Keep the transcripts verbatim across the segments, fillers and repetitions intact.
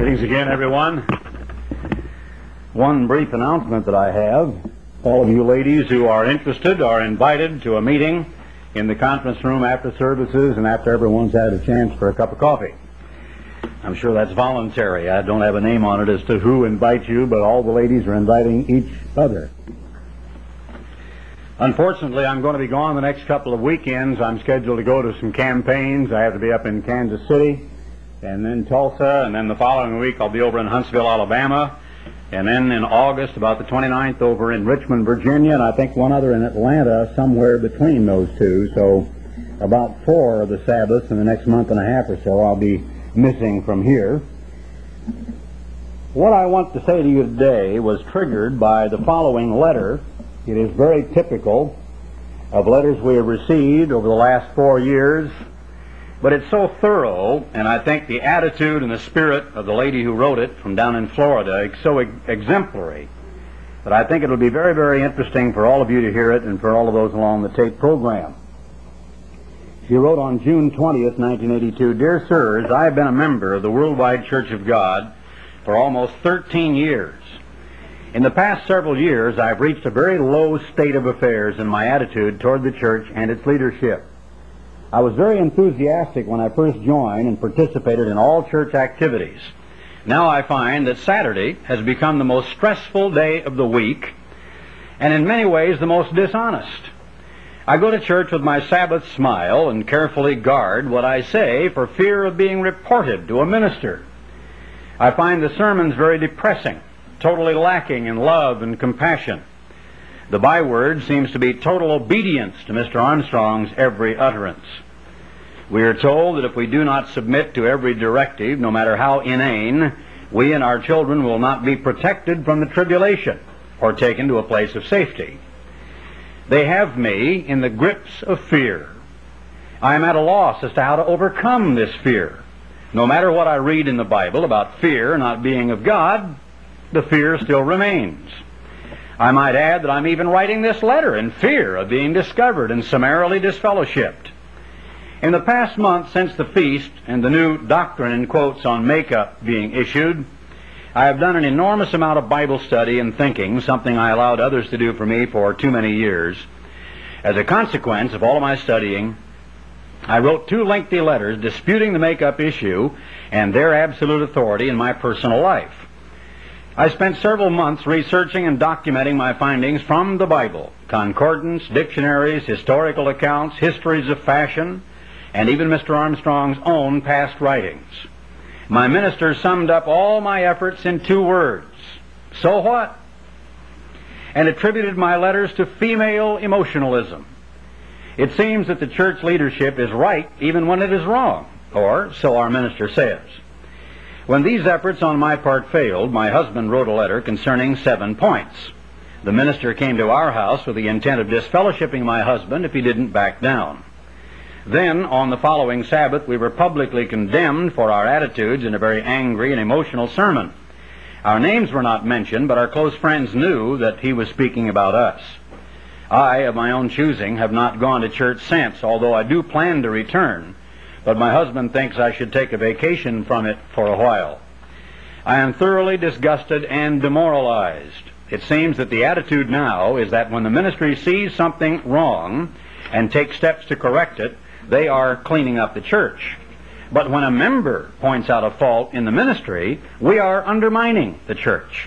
Greetings again, everyone. One brief announcement that I have. All of you ladies who are interested are invited to a meeting in the conference room after services and after everyone's had a chance for a cup of coffee. I'm sure that's voluntary. I don't have a name on it as to who invites you, but all the ladies are inviting each other. Unfortunately, I'm going to be gone the next couple of weekends. I'm scheduled to go to some campaigns. I have to be up in Kansas City, and then Tulsa, and then the following week I'll be over in Huntsville, Alabama, and then in August, about the twenty-ninth, over in Richmond, Virginia, and I think one other in Atlanta, somewhere between those two. So about four of the Sabbaths in the next month and a half or so I'll be missing from here. What I want to say to you today was triggered by the following letter. It is very typical of letters we have received over the last four years, but it's so thorough, and I think the attitude and the spirit of the lady who wrote it from down in Florida is so ex- exemplary that I think it'll be very, very interesting for all of you to hear it and for all of those along the tape program. She wrote on June twentieth, nineteen eighty-two, "Dear Sirs, I have been a member of the Worldwide Church of God for almost thirteen years. In the past several years, I've reached a very low state of affairs in my attitude toward the church and its leadership. I was very enthusiastic when I first joined and participated in all church activities. Now I find that Saturday has become the most stressful day of the week and in many ways the most dishonest. I go to church with my Sabbath smile and carefully guard what I say for fear of being reported to a minister. I find the sermons very depressing, totally lacking in love and compassion. The byword seems to be total obedience to Mister Armstrong's every utterance. We are told that if we do not submit to every directive, no matter how inane, we and our children will not be protected from the tribulation or taken to a place of safety. They have me in the grips of fear. I am at a loss as to how to overcome this fear. No matter what I read in the Bible about fear not being of God, the fear still remains. I might add that I'm even writing this letter in fear of being discovered and summarily disfellowshipped. In the past month since the feast and the new doctrine in quotes on makeup being issued, I have done an enormous amount of Bible study and thinking, something I allowed others to do for me for too many years. As a consequence of all of my studying, I wrote two lengthy letters disputing the makeup issue and their absolute authority in my personal life. I spent several months researching and documenting my findings from the Bible, concordance, dictionaries, historical accounts, histories of fashion, and even Mister Armstrong's own past writings. My minister summed up all my efforts in two words: so what? And attributed my letters to female emotionalism. It seems that the church leadership is right even when it is wrong, or so our minister says. When these efforts on my part failed, my husband wrote a letter concerning seven points. The minister came to our house with the intent of disfellowshipping my husband if he didn't back down. Then, on the following Sabbath, we were publicly condemned for our attitudes in a very angry and emotional sermon. Our names were not mentioned, but our close friends knew that he was speaking about us. I, of my own choosing, have not gone to church since, although I do plan to return. But my husband thinks I should take a vacation from it for a while. I am thoroughly disgusted and demoralized. It seems that the attitude now is that when the ministry sees something wrong and takes steps to correct it, they are cleaning up the church. But when a member points out a fault in the ministry, we are undermining the church.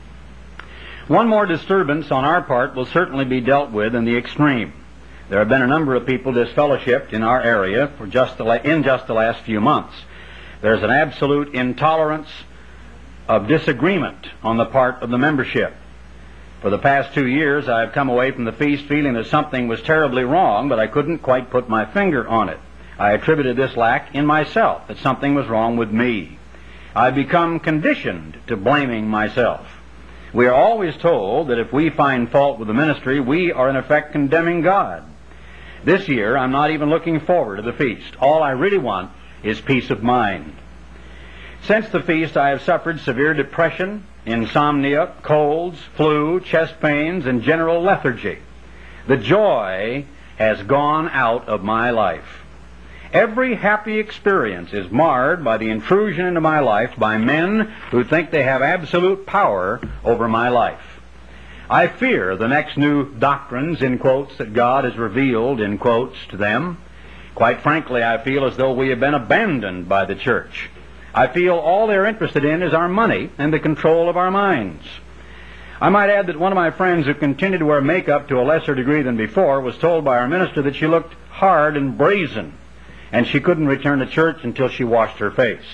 One more disturbance on our part will certainly be dealt with in the extreme. There have been a number of people disfellowshipped in our area for just the la- in just the last few months. There's an absolute intolerance of disagreement on the part of the membership. For the past two years, I have come away from the feast feeling that something was terribly wrong, but I couldn't quite put my finger on it. I attributed this lack in myself, that something was wrong with me. I've become conditioned to blaming myself. We are always told that if we find fault with the ministry, we are in effect condemning God. This year, I'm not even looking forward to the feast. All I really want is peace of mind. Since the feast, I have suffered severe depression, insomnia, colds, flu, chest pains, and general lethargy. The joy has gone out of my life. Every happy experience is marred by the intrusion into my life by men who think they have absolute power over my life. I fear the next new doctrines, in quotes, that God has revealed, in quotes, to them. Quite frankly, I feel as though we have been abandoned by the church. I feel all they're interested in is our money and the control of our minds. I might add that one of my friends who continued to wear makeup to a lesser degree than before was told by our minister that she looked hard and brazen, and she couldn't return to church until she washed her face.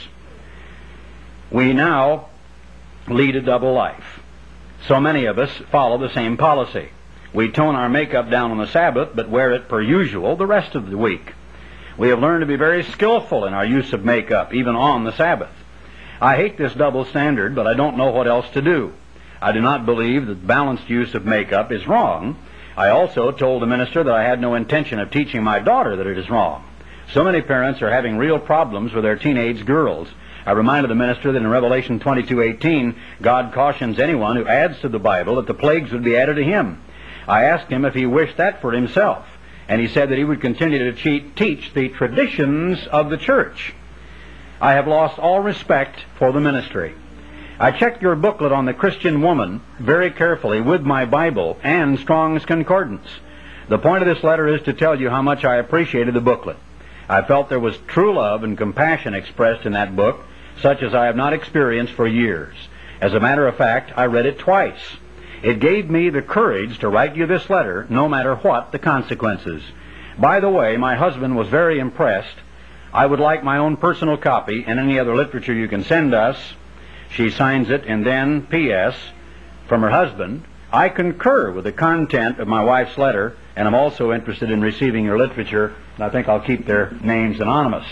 We now lead a double life. So many of us follow the same policy. We tone our makeup down on the Sabbath, but wear it per usual the rest of the week. We have learned to be very skillful in our use of makeup, even on the Sabbath. I hate this double standard, but I don't know what else to do. I do not believe that balanced use of makeup is wrong. I also told the minister that I had no intention of teaching my daughter that it is wrong. So many parents are having real problems with their teenage girls. I reminded the minister that in Revelation twenty-two eighteen, God cautions anyone who adds to the Bible that the plagues would be added to him. I asked him if he wished that for himself, and he said that he would continue to cheat, teach the traditions of the church. I have lost all respect for the ministry. I checked your booklet on the Christian woman very carefully with my Bible and Strong's Concordance. The point of this letter is to tell you how much I appreciated the booklet. I felt there was true love and compassion expressed in that book, such as I have not experienced for years. As a matter of fact, I read it twice. It gave me the courage to write you this letter, no matter what the consequences. By the way, my husband was very impressed. I would like my own personal copy and any other literature you can send us. She signs it, and then, P S, from her husband, I concur with the content of my wife's letter, and I'm also interested in receiving your literature, and I think I'll keep their names anonymous.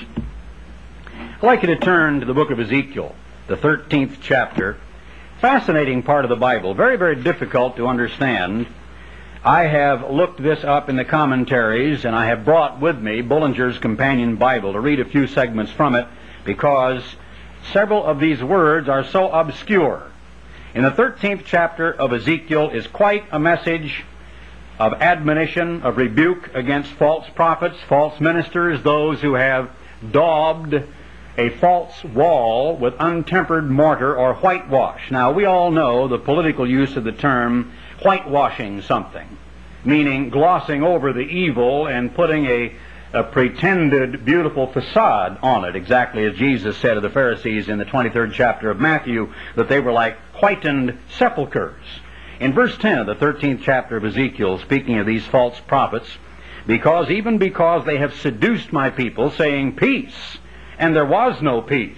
I'd like you to turn to the book of Ezekiel, the thirteenth chapter. Fascinating part of the Bible, very, very difficult to understand. I have looked this up in the commentaries, and I have brought with me Bullinger's Companion Bible to read a few segments from it, because several of these words are so obscure. In the thirteenth chapter of Ezekiel is quite a message of admonition, of rebuke against false prophets, false ministers, those who have daubed a false wall with untempered mortar or whitewash. Now, we all know the political use of the term whitewashing something, meaning glossing over the evil and putting a, a pretended beautiful facade on it, exactly as Jesus said of the Pharisees in the twenty-third chapter of Matthew, that they were like whitened sepulchres. In verse ten of the thirteenth chapter of Ezekiel, speaking of these false prophets, because even because they have seduced my people, saying peace, and there was no peace.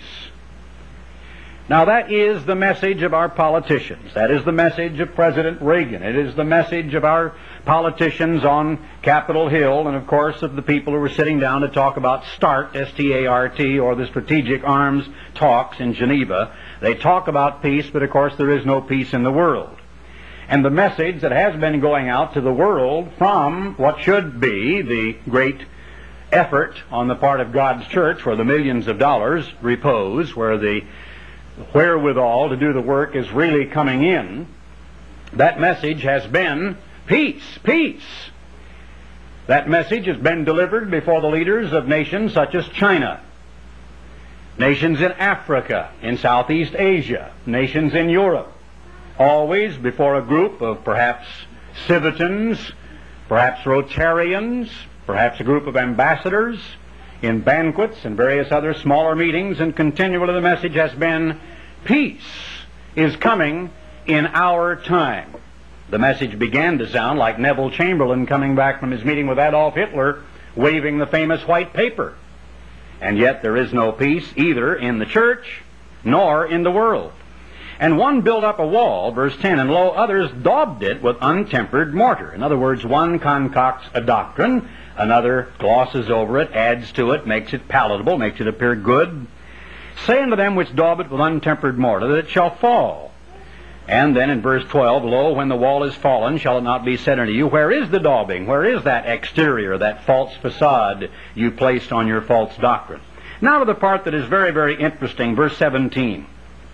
Now that is the message of our politicians. That is the message of President Reagan. It is the message of our politicians on Capitol Hill, and of course of the people who were sitting down to talk about START, S T A R T, or the Strategic Arms Talks in Geneva. They talk about peace, but of course there is no peace in the world. And the message that has been going out to the world from what should be the great effort on the part of God's church, where the millions of dollars repose, where the wherewithal to do the work is really coming in, that message has been peace, peace. That message has been delivered before the leaders of nations such as China, nations in Africa, in Southeast Asia, nations in Europe, always before a group of perhaps civitans, perhaps Rotarians, perhaps a group of ambassadors, in banquets and various other smaller meetings, and continually the message has been, peace is coming in our time. The message began to sound like Neville Chamberlain coming back from his meeting with Adolf Hitler, waving the famous white paper. And yet there is no peace either in the church nor in the world. And one built up a wall, verse ten, and lo, others daubed it with untempered mortar. In other words, one concocts a doctrine, another glosses over it, adds to it, makes it palatable, makes it appear good. Say unto them which daub it with untempered mortar, that it shall fall. And then in verse twelve, lo, when the wall is fallen, shall it not be said unto you, where is the daubing? Where is that exterior, that false facade you placed on your false doctrine? Now to the part that is very, very interesting, verse seventeen.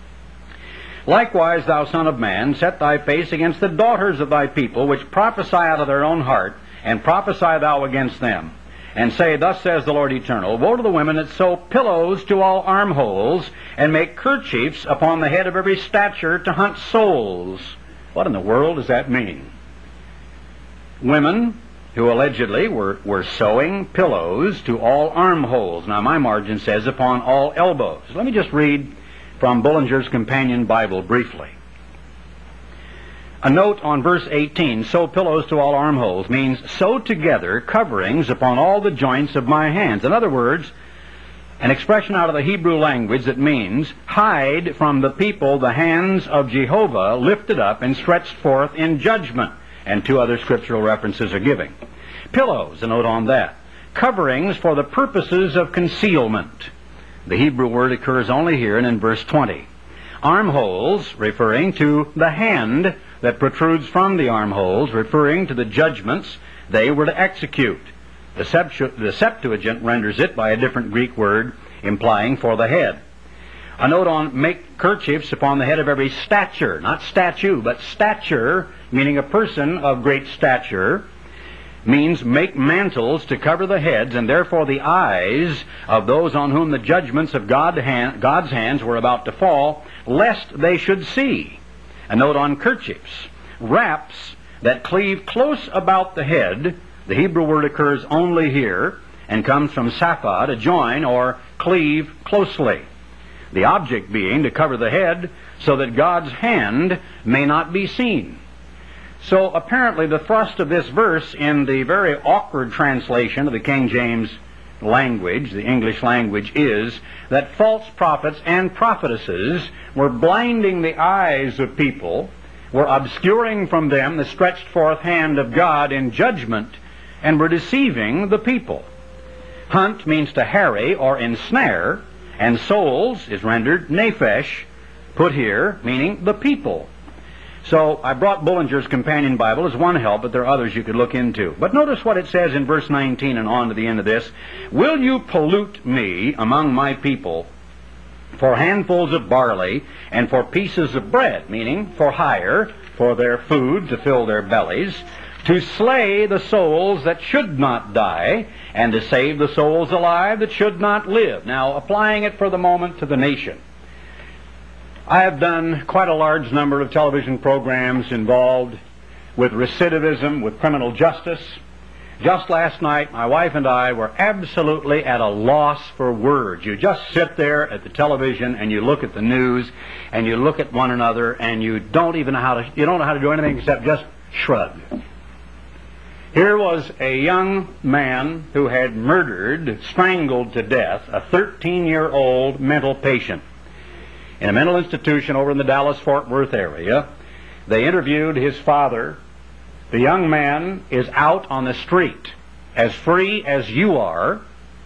Likewise, thou son of man, set thy face against the daughters of thy people, which prophesy out of their own heart, and prophesy thou against them. and say, Thus says the Lord Eternal, Woe to the women that sew pillows to all armholes, and make kerchiefs upon the head of every stature to hunt souls. What in the world does that mean? Women who allegedly were, were sewing pillows to all armholes. Now my margin says upon all elbows. Let me just read from Bullinger's Companion Bible briefly. A note on verse eighteen, sew pillows to all armholes, means sew together coverings upon all the joints of my hands. In other words, an expression out of the Hebrew language that means hide from the people the hands of Jehovah lifted up and stretched forth in judgment. And two other scriptural references are giving. Pillows, a note on that. Coverings for the purposes of concealment. The Hebrew word occurs only here and in verse twenty. Armholes, referring to the hand that protrudes from the armholes, referring to the judgments they were to execute. The Septuagint renders it by a different Greek word, implying for the head. A note on make kerchiefs upon the head of every stature, not statue, but stature, meaning a person of great stature, means make mantles to cover the heads and therefore the eyes of those on whom the judgments of God hand, God's hands were about to fall, lest they should see. A note on kerchiefs, wraps that cleave close about the head. The Hebrew word occurs only here and comes from sapha, to join or cleave closely. The object being to cover the head so that God's hand may not be seen. So apparently the thrust of this verse in the very awkward translation of the King James language, the English language, is that false prophets and prophetesses were blinding the eyes of people, were obscuring from them the stretched forth hand of God in judgment, and were deceiving the people. Hunt means to harry or ensnare, and souls is rendered nephesh, put here, meaning the people. So I brought Bullinger's Companion Bible as one help, but there are others you could look into. But notice what it says in verse nineteen and on to the end of this. Will you pollute me among my people for handfuls of barley and for pieces of bread, meaning for hire, for their food to fill their bellies, to slay the souls that should not die, and to save the souls alive that should not live. Now, applying it for the moment to the nation. I have done quite a large number of television programs involved with recidivism, with criminal justice. Just last night, my wife and I were absolutely at a loss for words. You just sit there at the television and you look at the news and you look at one another and you don't even know how to, you don't know how to do anything except just shrug. Here was a young man who had murdered, strangled to death, a thirteen-year-old mental patient in a mental institution over in the Dallas-Fort Worth area. They interviewed his father. The young man is out on the street, as free as you are.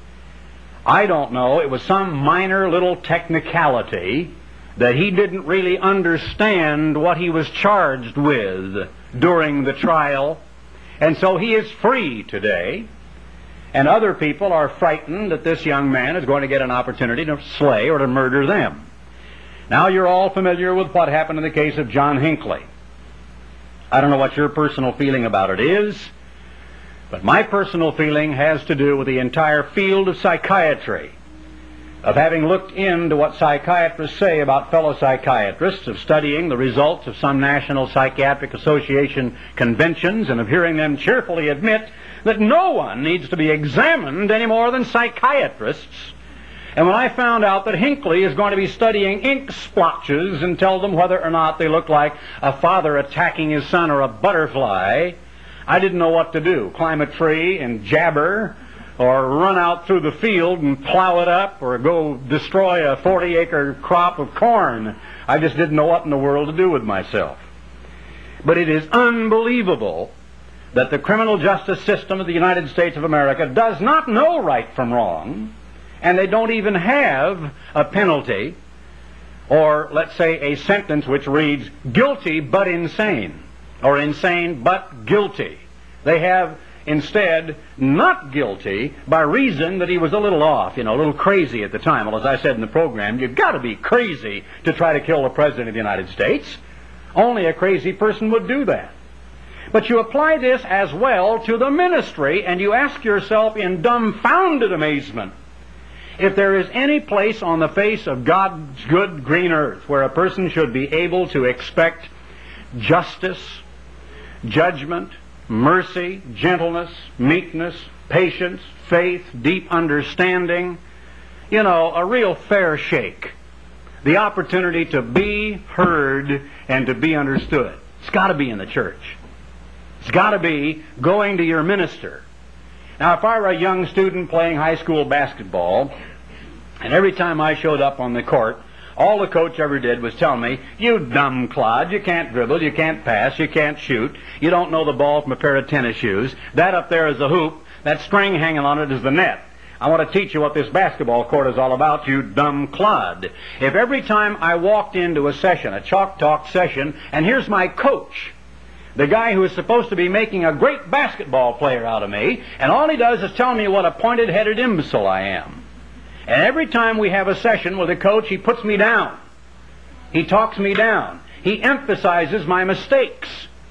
I don't know, it was some minor little technicality that he didn't really understand what he was charged with during the trial. And so he is free today. And other people are frightened that this young man is going to get an opportunity to slay or to murder them. Now you're all familiar with what happened in the case of John Hinckley. I don't know what your personal feeling about it is, but my personal feeling has to do with the entire field of psychiatry, of having looked into what psychiatrists say about fellow psychiatrists, of studying the results of some National Psychiatric Association conventions, and of hearing them cheerfully admit that no one needs to be examined any more than psychiatrists. And when I found out that Hinckley is going to be studying ink splotches and tell them whether or not they look like a father attacking his son or a butterfly, I didn't know what to do. Climb a tree and jabber, or run out through the field and plow it up, or go destroy a forty-acre crop of corn. I just didn't know what in the world to do with myself. But it is unbelievable that the criminal justice system of the United States of America does not know right from wrong, and they don't even have a penalty, or let's say a sentence which reads guilty but insane, or insane but guilty. They have instead not guilty by reason that he was a little off, you know, a little crazy at the time. Well, as I said in the program, you've got to be crazy to try to kill the President of the United States. Only a crazy person would do that. But you apply this as well to the ministry, and you ask yourself in dumbfounded amazement, if there is any place on the face of God's good green earth where a person should be able to expect justice, judgment, mercy, gentleness, meekness, patience, faith, deep understanding, you know, a real fair shake, the opportunity to be heard and to be understood, it's got to be in the church. It's got to be going to your minister. Now, if I were a young student playing high school basketball, and every time I showed up on the court, all the coach ever did was tell me, "You dumb clod, you can't dribble, you can't pass, you can't shoot, you don't know the ball from a pair of tennis shoes, that up there is the hoop, that string hanging on it is the net. I want to teach you what this basketball court is all about, you dumb clod." If every time I walked into a session, a chalk talk session, and here's my coach, the guy who is supposed to be making a great basketball player out of me, and all he does is tell me what a pointed-headed imbecile I am. And every time we have a session with a coach, he puts me down. He talks me down. He emphasizes my mistakes.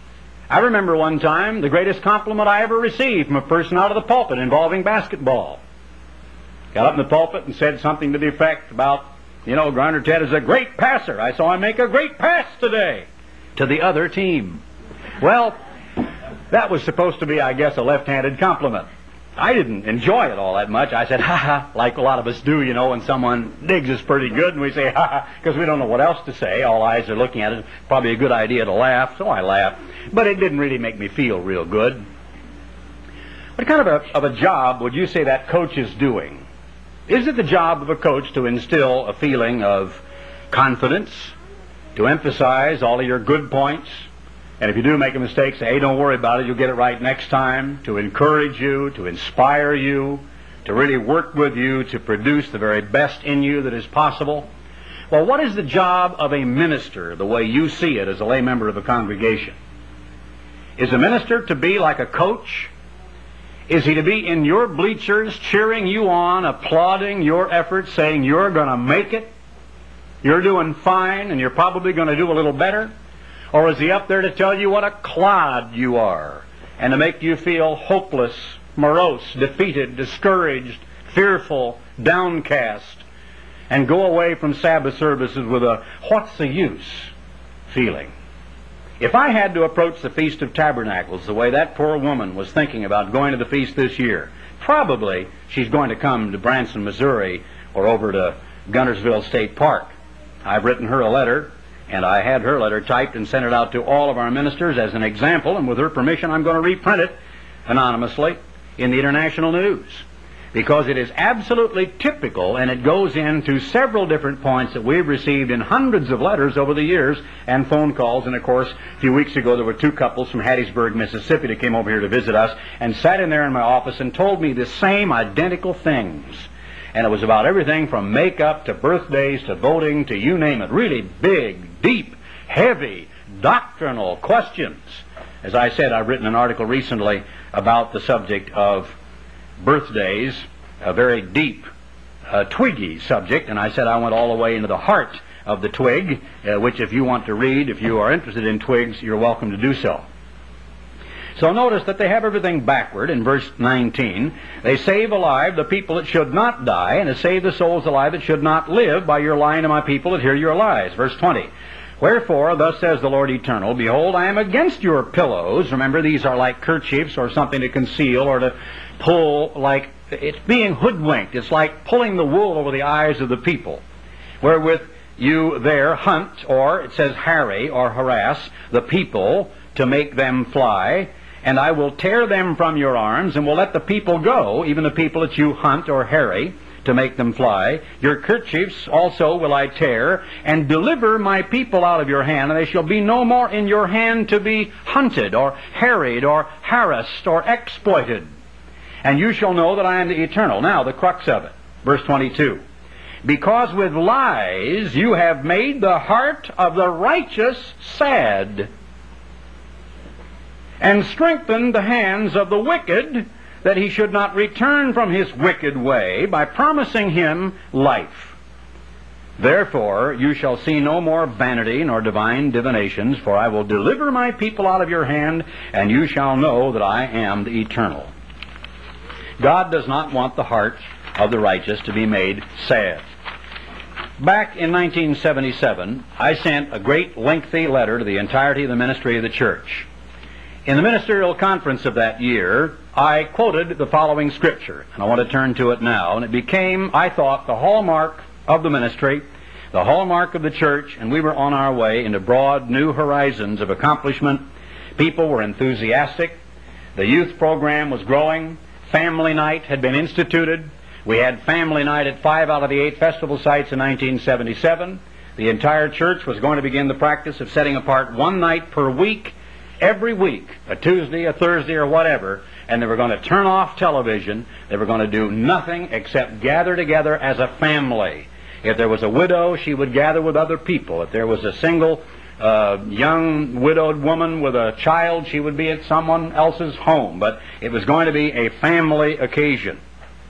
I remember one time the greatest compliment I ever received from a person out of the pulpit involving basketball. Got up in the pulpit and said something to the effect about, you know, Grinder Ted is a great passer. I saw him make a great pass today to the other team. Well, that was supposed to be, I guess, a left-handed compliment. I didn't enjoy it all that much. I said, ha ha, like a lot of us do, you know, when someone digs us pretty good, and we say, ha ha, because we don't know what else to say. All eyes are looking at it. Probably a good idea to laugh, so I laughed. But it didn't really make me feel real good. What kind of a, of a job would you say that coach is doing? Is it the job of a coach to instill a feeling of confidence, to emphasize all of your good points, and if you do make a mistake, say, hey, don't worry about it, you'll get it right next time, to encourage you, to inspire you, to really work with you, to produce the very best in you that is possible? Well, what is the job of a minister, the way you see it as a lay member of a congregation? Is a minister to be like a coach? Is he to be in your bleachers, cheering you on, applauding your efforts, saying you're going to make it, you're doing fine, and you're probably going to do a little better? Or is he up there to tell you what a clod you are, and to make you feel hopeless, morose, defeated, discouraged, fearful, downcast, and go away from Sabbath services with a what's the use feeling? If I had to approach the Feast of Tabernacles the way that poor woman was thinking about going to the feast this year, probably she's going to come to Branson, Missouri, or over to Guntersville State Park. I've written her a letter, and I had her letter typed and sent it out to all of our ministers as an example, and with her permission I'm going to reprint it anonymously in the International News, because it is absolutely typical, and it goes into several different points that we've received in hundreds of letters over the years and phone calls. And of course, a few weeks ago there were two couples from Hattiesburg, Mississippi that came over here to visit us and sat in there in my office and told me the same identical things. And it was about everything from makeup to birthdays to voting to you name it. Really big, deep, heavy, doctrinal questions. As I said, I've written an article recently about the subject of birthdays, a very deep, uh, twiggy subject, and I said I went all the way into the heart of the twig, uh, which if you want to read, if you are interested in twigs, you're welcome to do so. So notice that they have everything backward in verse nineteen. They save alive the people that should not die, and to save the souls alive that should not live by your lying to my people that hear your lies. Verse twenty. Wherefore, thus says the Lord Eternal, behold, I am against your pillows. Remember, these are like kerchiefs or something to conceal or to pull, like it's being hoodwinked. It's like pulling the wool over the eyes of the people, wherewith you there hunt, or it says harry or harass the people to make them fly. And I will tear them from your arms, and will let the people go, even the people that you hunt or harry, to make them fly. Your kerchiefs also will I tear, and deliver my people out of your hand, and they shall be no more in your hand to be hunted, or harried, or harassed, or exploited. And you shall know that I am the Eternal. Now, the crux of it, verse twenty-two. Because with lies you have made the heart of the righteous sad, and strengthened the hands of the wicked, that he should not return from his wicked way, by promising him life. Therefore you shall see no more vanity nor divine divinations, for I will deliver my people out of your hand, and you shall know that I am the Eternal. God does not want the heart of the righteous to be made sad. Back in nineteen seventy-seven, I sent a great lengthy letter to the entirety of the ministry of the church. In the ministerial conference of that year, I quoted the following scripture, and I want to turn to it now, and it became, I thought, the hallmark of the ministry, the hallmark of the church, and we were on our way into broad new horizons of accomplishment. People were enthusiastic. The youth program was growing. Family night had been instituted. We had family night at five out of the eight festival sites in nineteen seventy-seven. The entire church was going to begin the practice of setting apart one night per week, every week, a Tuesday, a Thursday, or whatever, and they were going to turn off television. They were going to do nothing except gather together as a family. If there was a widow, she would gather with other people. If there was a single uh, young widowed woman with a child, she would be at someone else's home. But it was going to be a family occasion.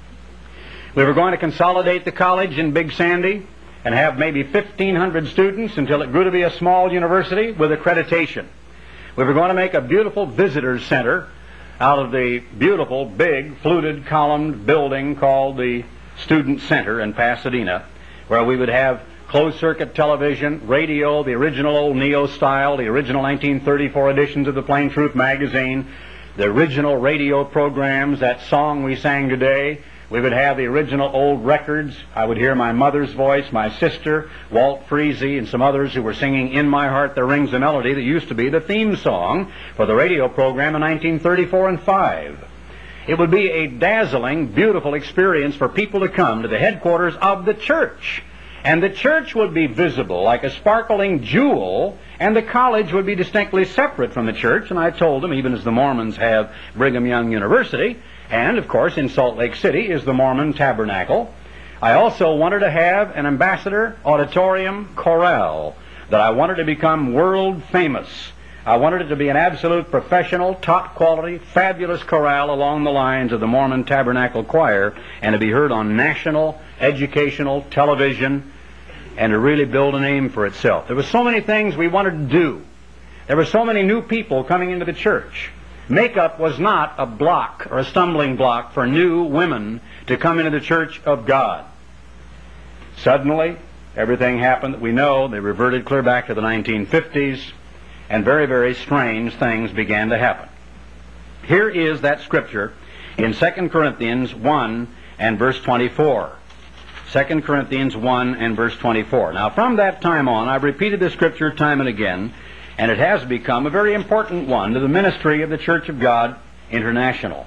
We were going to consolidate the college in Big Sandy and have maybe fifteen hundred students until it grew to be a small university with accreditation. We were going to make a beautiful visitors center out of the beautiful, big, fluted, columned building called the Student Center in Pasadena, where we would have closed-circuit television, radio, the original old Neo style, the original nineteen thirty-four editions of the Plain Truth magazine, the original radio programs, that song we sang today. We would have the original old records. I would hear my mother's voice, my sister, Walt Freese, and some others who were singing "In My Heart There Rings a Melody" that used to be the theme song for the radio program in nineteen thirty-four and five. It would be a dazzling, beautiful experience for people to come to the headquarters of the church. And the church would be visible like a sparkling jewel, and the college would be distinctly separate from the church. And I told them, even as the Mormons have Brigham Young University, and, of course, in Salt Lake City is the Mormon Tabernacle, I also wanted to have an ambassador auditorium chorale that I wanted to become world famous. I wanted it to be an absolute professional, top-quality, fabulous chorale along the lines of the Mormon Tabernacle Choir, and to be heard on national, educational television, and to really build a name for itself. There were so many things we wanted to do. There were so many new people coming into the church. Makeup was not a block or a stumbling block for new women to come into the church of God. Suddenly, everything happened that we know. They reverted clear back to the nineteen fifties, and very, very strange things began to happen. Here is that scripture in Second Corinthians one and verse twenty-four. Second Corinthians one and verse twenty-four. Now, from that time on, I've repeated this scripture time and again, and it has become a very important one to the ministry of the Church of God International.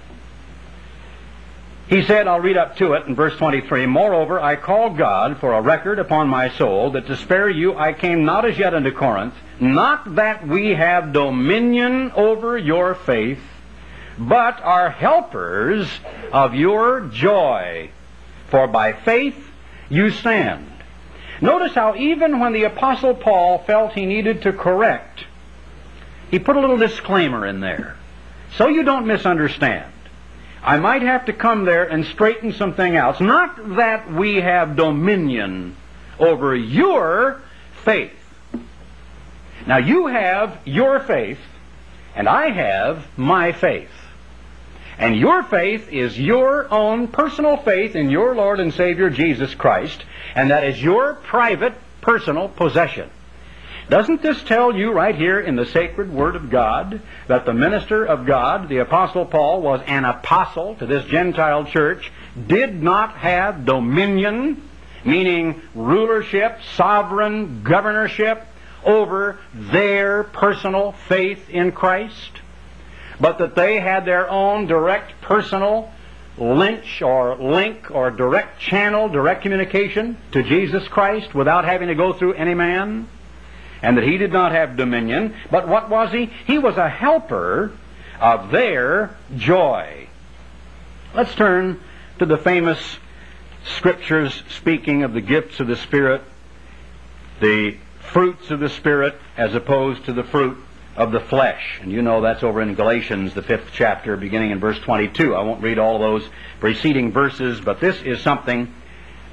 He said, I'll read up to it in verse twenty-three, "Moreover, I call God for a record upon my soul, that to spare you I came not as yet unto Corinth, not that we have dominion over your faith, but are helpers of your joy. For by faith you stand." Notice how even when the Apostle Paul felt he needed to correct, he put a little disclaimer in there, so you don't misunderstand. I might have to come there and straighten something else. Not that we have dominion over your faith. Now, you have your faith, and I have my faith. And your faith is your own personal faith in your Lord and Savior Jesus Christ, and that is your private, personal possession. Doesn't this tell you right here in the sacred Word of God that the minister of God, the Apostle Paul, was an apostle to this Gentile church, did not have dominion, meaning rulership, sovereign governorship, over their personal faith in Christ, but that they had their own direct personal lynch or link or direct channel, direct communication to Jesus Christ without having to go through any man? And that he did not have dominion, but what was he? He was a helper of their joy. Let's turn to the famous scriptures speaking of the gifts of the Spirit, the fruits of the Spirit as opposed to the fruit of the flesh. And you know that's over in Galatians, the fifth chapter, beginning in verse twenty-two. I won't read all those preceding verses, but this is something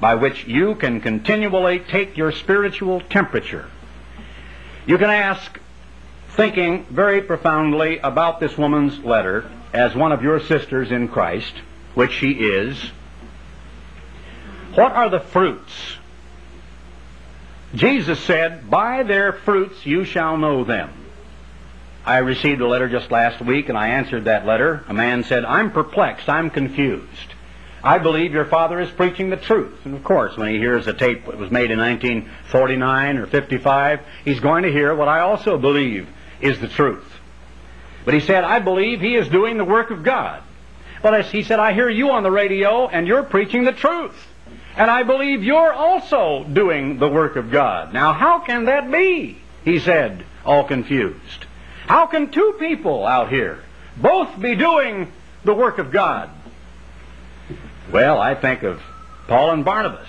by which you can continually take your spiritual temperature. You can ask, thinking very profoundly about this woman's letter as one of your sisters in Christ, which she is, what are the fruits? Jesus said, by their fruits you shall know them. I received a letter just last week, and I answered that letter. A man said, I'm perplexed, I'm confused. I believe your father is preaching the truth. And of course, when he hears a tape that was made in nineteen forty-nine or fifty-five, he's going to hear what I also believe is the truth. But he said, I believe he is doing the work of God. But as he said, I hear you on the radio, and you're preaching the truth. And I believe you're also doing the work of God. Now, how can that be? He said, all confused. How can two people out here both be doing the work of God? Well, I think of Paul and Barnabas,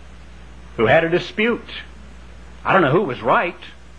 who had a dispute. I don't know who was right.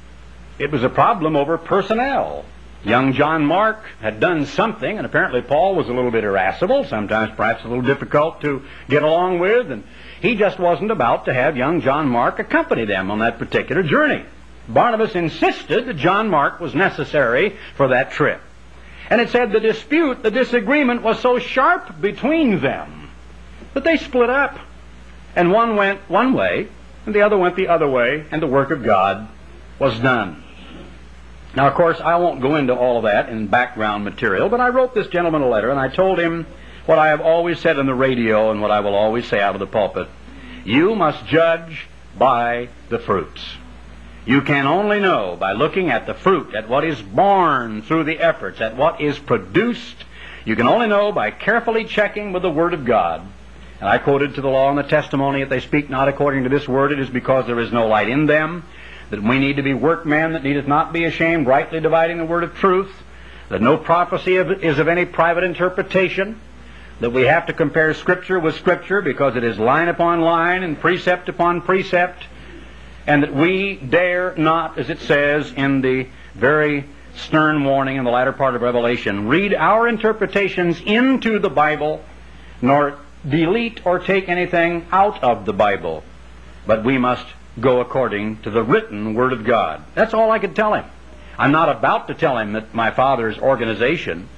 It was a problem over personnel. Young John Mark had done something, and apparently Paul was a little bit irascible, sometimes perhaps a little difficult to get along with, and he just wasn't about to have young John Mark accompany them on that particular journey. Barnabas insisted that John Mark was necessary for that trip. And it said the dispute, the disagreement was so sharp between them that they split up. And one went one way, and the other went the other way, and the work of God was done. Now, of course, I won't go into all of that in background material, but I wrote this gentleman a letter, and I told him what I have always said on the radio and what I will always say out of the pulpit. You must judge by the fruits. You can only know by looking at the fruit, at what is born through the efforts, at what is produced. You can only know by carefully checking with the Word of God. And I quoted to the law and the testimony, if they speak not according to this word, it is because there is no light in them. That we need to be workmen that needeth not be ashamed, rightly dividing the word of truth. That no prophecy is of any private interpretation. That we have to compare Scripture with Scripture because it is line upon line and precept upon precept. And that we dare not, as it says in the very stern warning in the latter part of Revelation, read our interpretations into the Bible, nor delete or take anything out of the Bible. But we must go according to the written Word of God. That's all I could tell him. I'm not about to tell him that my father's organization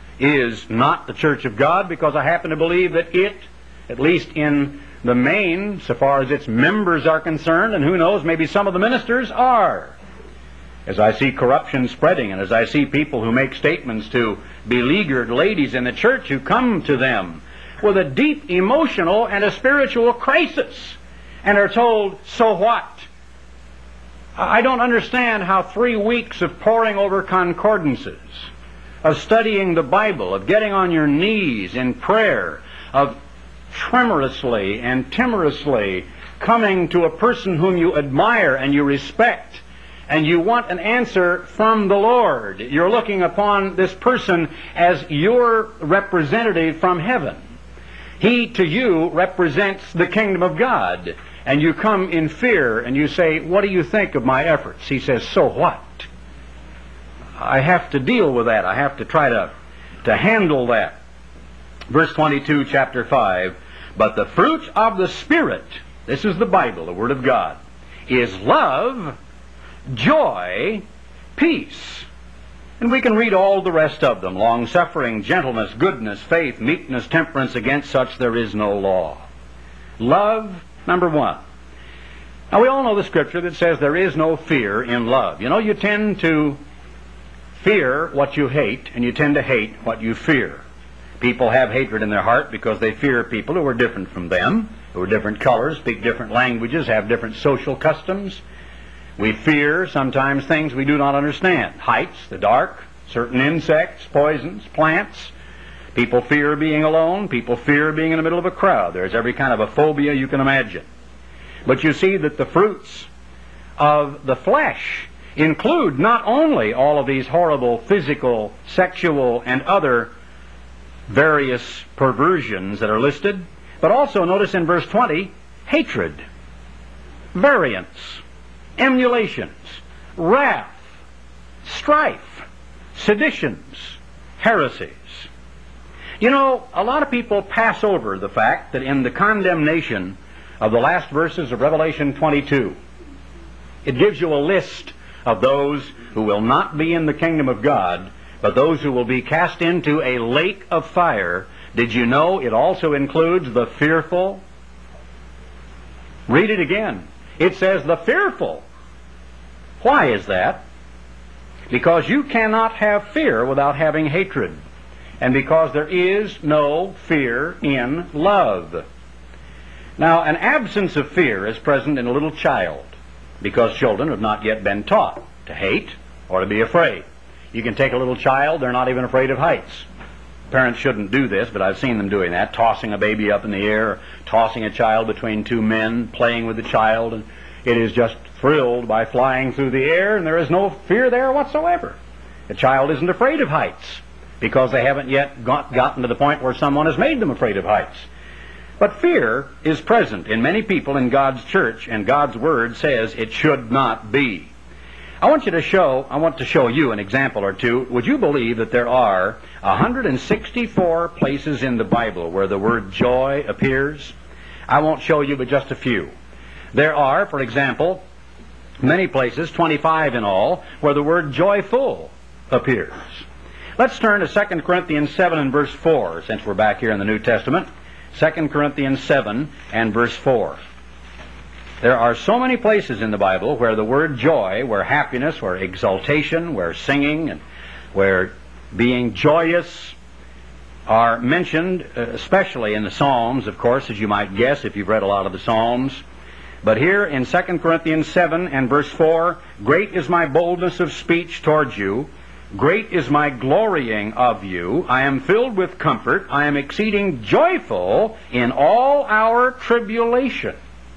is not the Church of God, because I happen to believe that it, at least in the main, so far as its members are concerned, and who knows, maybe some of the ministers are. As I see corruption spreading, and as I see people who make statements to beleaguered ladies in the church who come to them with a deep emotional and a spiritual crisis, and are told, so what? I don't understand how three weeks of poring over concordances, of studying the Bible, of getting on your knees in prayer, of tremorously and timorously coming to a person whom you admire and you respect, and you want an answer from the Lord. You're looking upon this person as your representative from heaven. He to you represents the kingdom of God. And you come in fear and you say, what do you think of my efforts? He says, so what? I have to deal with that. I have to try to, to handle that. Verse twenty-two, chapter five, but the fruit of the Spirit, this is the Bible, the Word of God, is love, joy, peace. And we can read all the rest of them. Long-suffering, gentleness, goodness, faith, meekness, temperance. Against such there is no law. Love, number one. Now, we all know the Scripture that says there is no fear in love. You know, you tend to fear what you hate, and you tend to hate what you fear. People have hatred in their heart because they fear people who are different from them, who are different colors, speak different languages, have different social customs. We fear sometimes things we do not understand. Heights, the dark, certain insects, poisons, plants. People fear being alone. People fear being in the middle of a crowd. There's every kind of a phobia you can imagine. But you see that the fruits of the flesh include not only all of these horrible physical, sexual, and other various perversions that are listed, but also, notice in verse twenty, hatred, variance, emulations, wrath, strife, seditions, heresies. You know, a lot of people pass over the fact that in the condemnation of the last verses of Revelation twenty-two. It gives you a list of those who will not be in the kingdom of God, but those who will be cast into a lake of fire. Did you know it also includes the fearful? Read it again. It says the fearful. Why is that? Because you cannot have fear without having hatred, and because there is no fear in love. Now, an absence of fear is present in a little child, because children have not yet been taught to hate or to be afraid. You can take a little child, they're not even afraid of heights. Parents shouldn't do this, but I've seen them doing that, tossing a baby up in the air, tossing a child between two men, playing with the child, and it is just thrilled by flying through the air, and there is no fear there whatsoever. The child isn't afraid of heights, because they haven't yet got, gotten to the point where someone has made them afraid of heights. But fear is present in many people in God's church, and God's Word says it should not be. I want you to show, I want to show you an example or two. Would you believe that there are one hundred sixty-four places in the Bible where the word joy appears? I won't show you but just a few. There are, for example, many places, twenty-five in all, where the word joyful appears. Let's turn to Second Corinthians seven and verse four, since we're back here in the New Testament. Second Corinthians seven and verse four. There are so many places in the Bible where the word joy, where happiness, where exultation, where singing, and where being joyous are mentioned, especially in the Psalms, of course, as you might guess if you've read a lot of the Psalms. But here in Second Corinthians seven and verse four, great is my boldness of speech towards you, great is my glorying of you, I am filled with comfort, I am exceeding joyful in all our tribulation.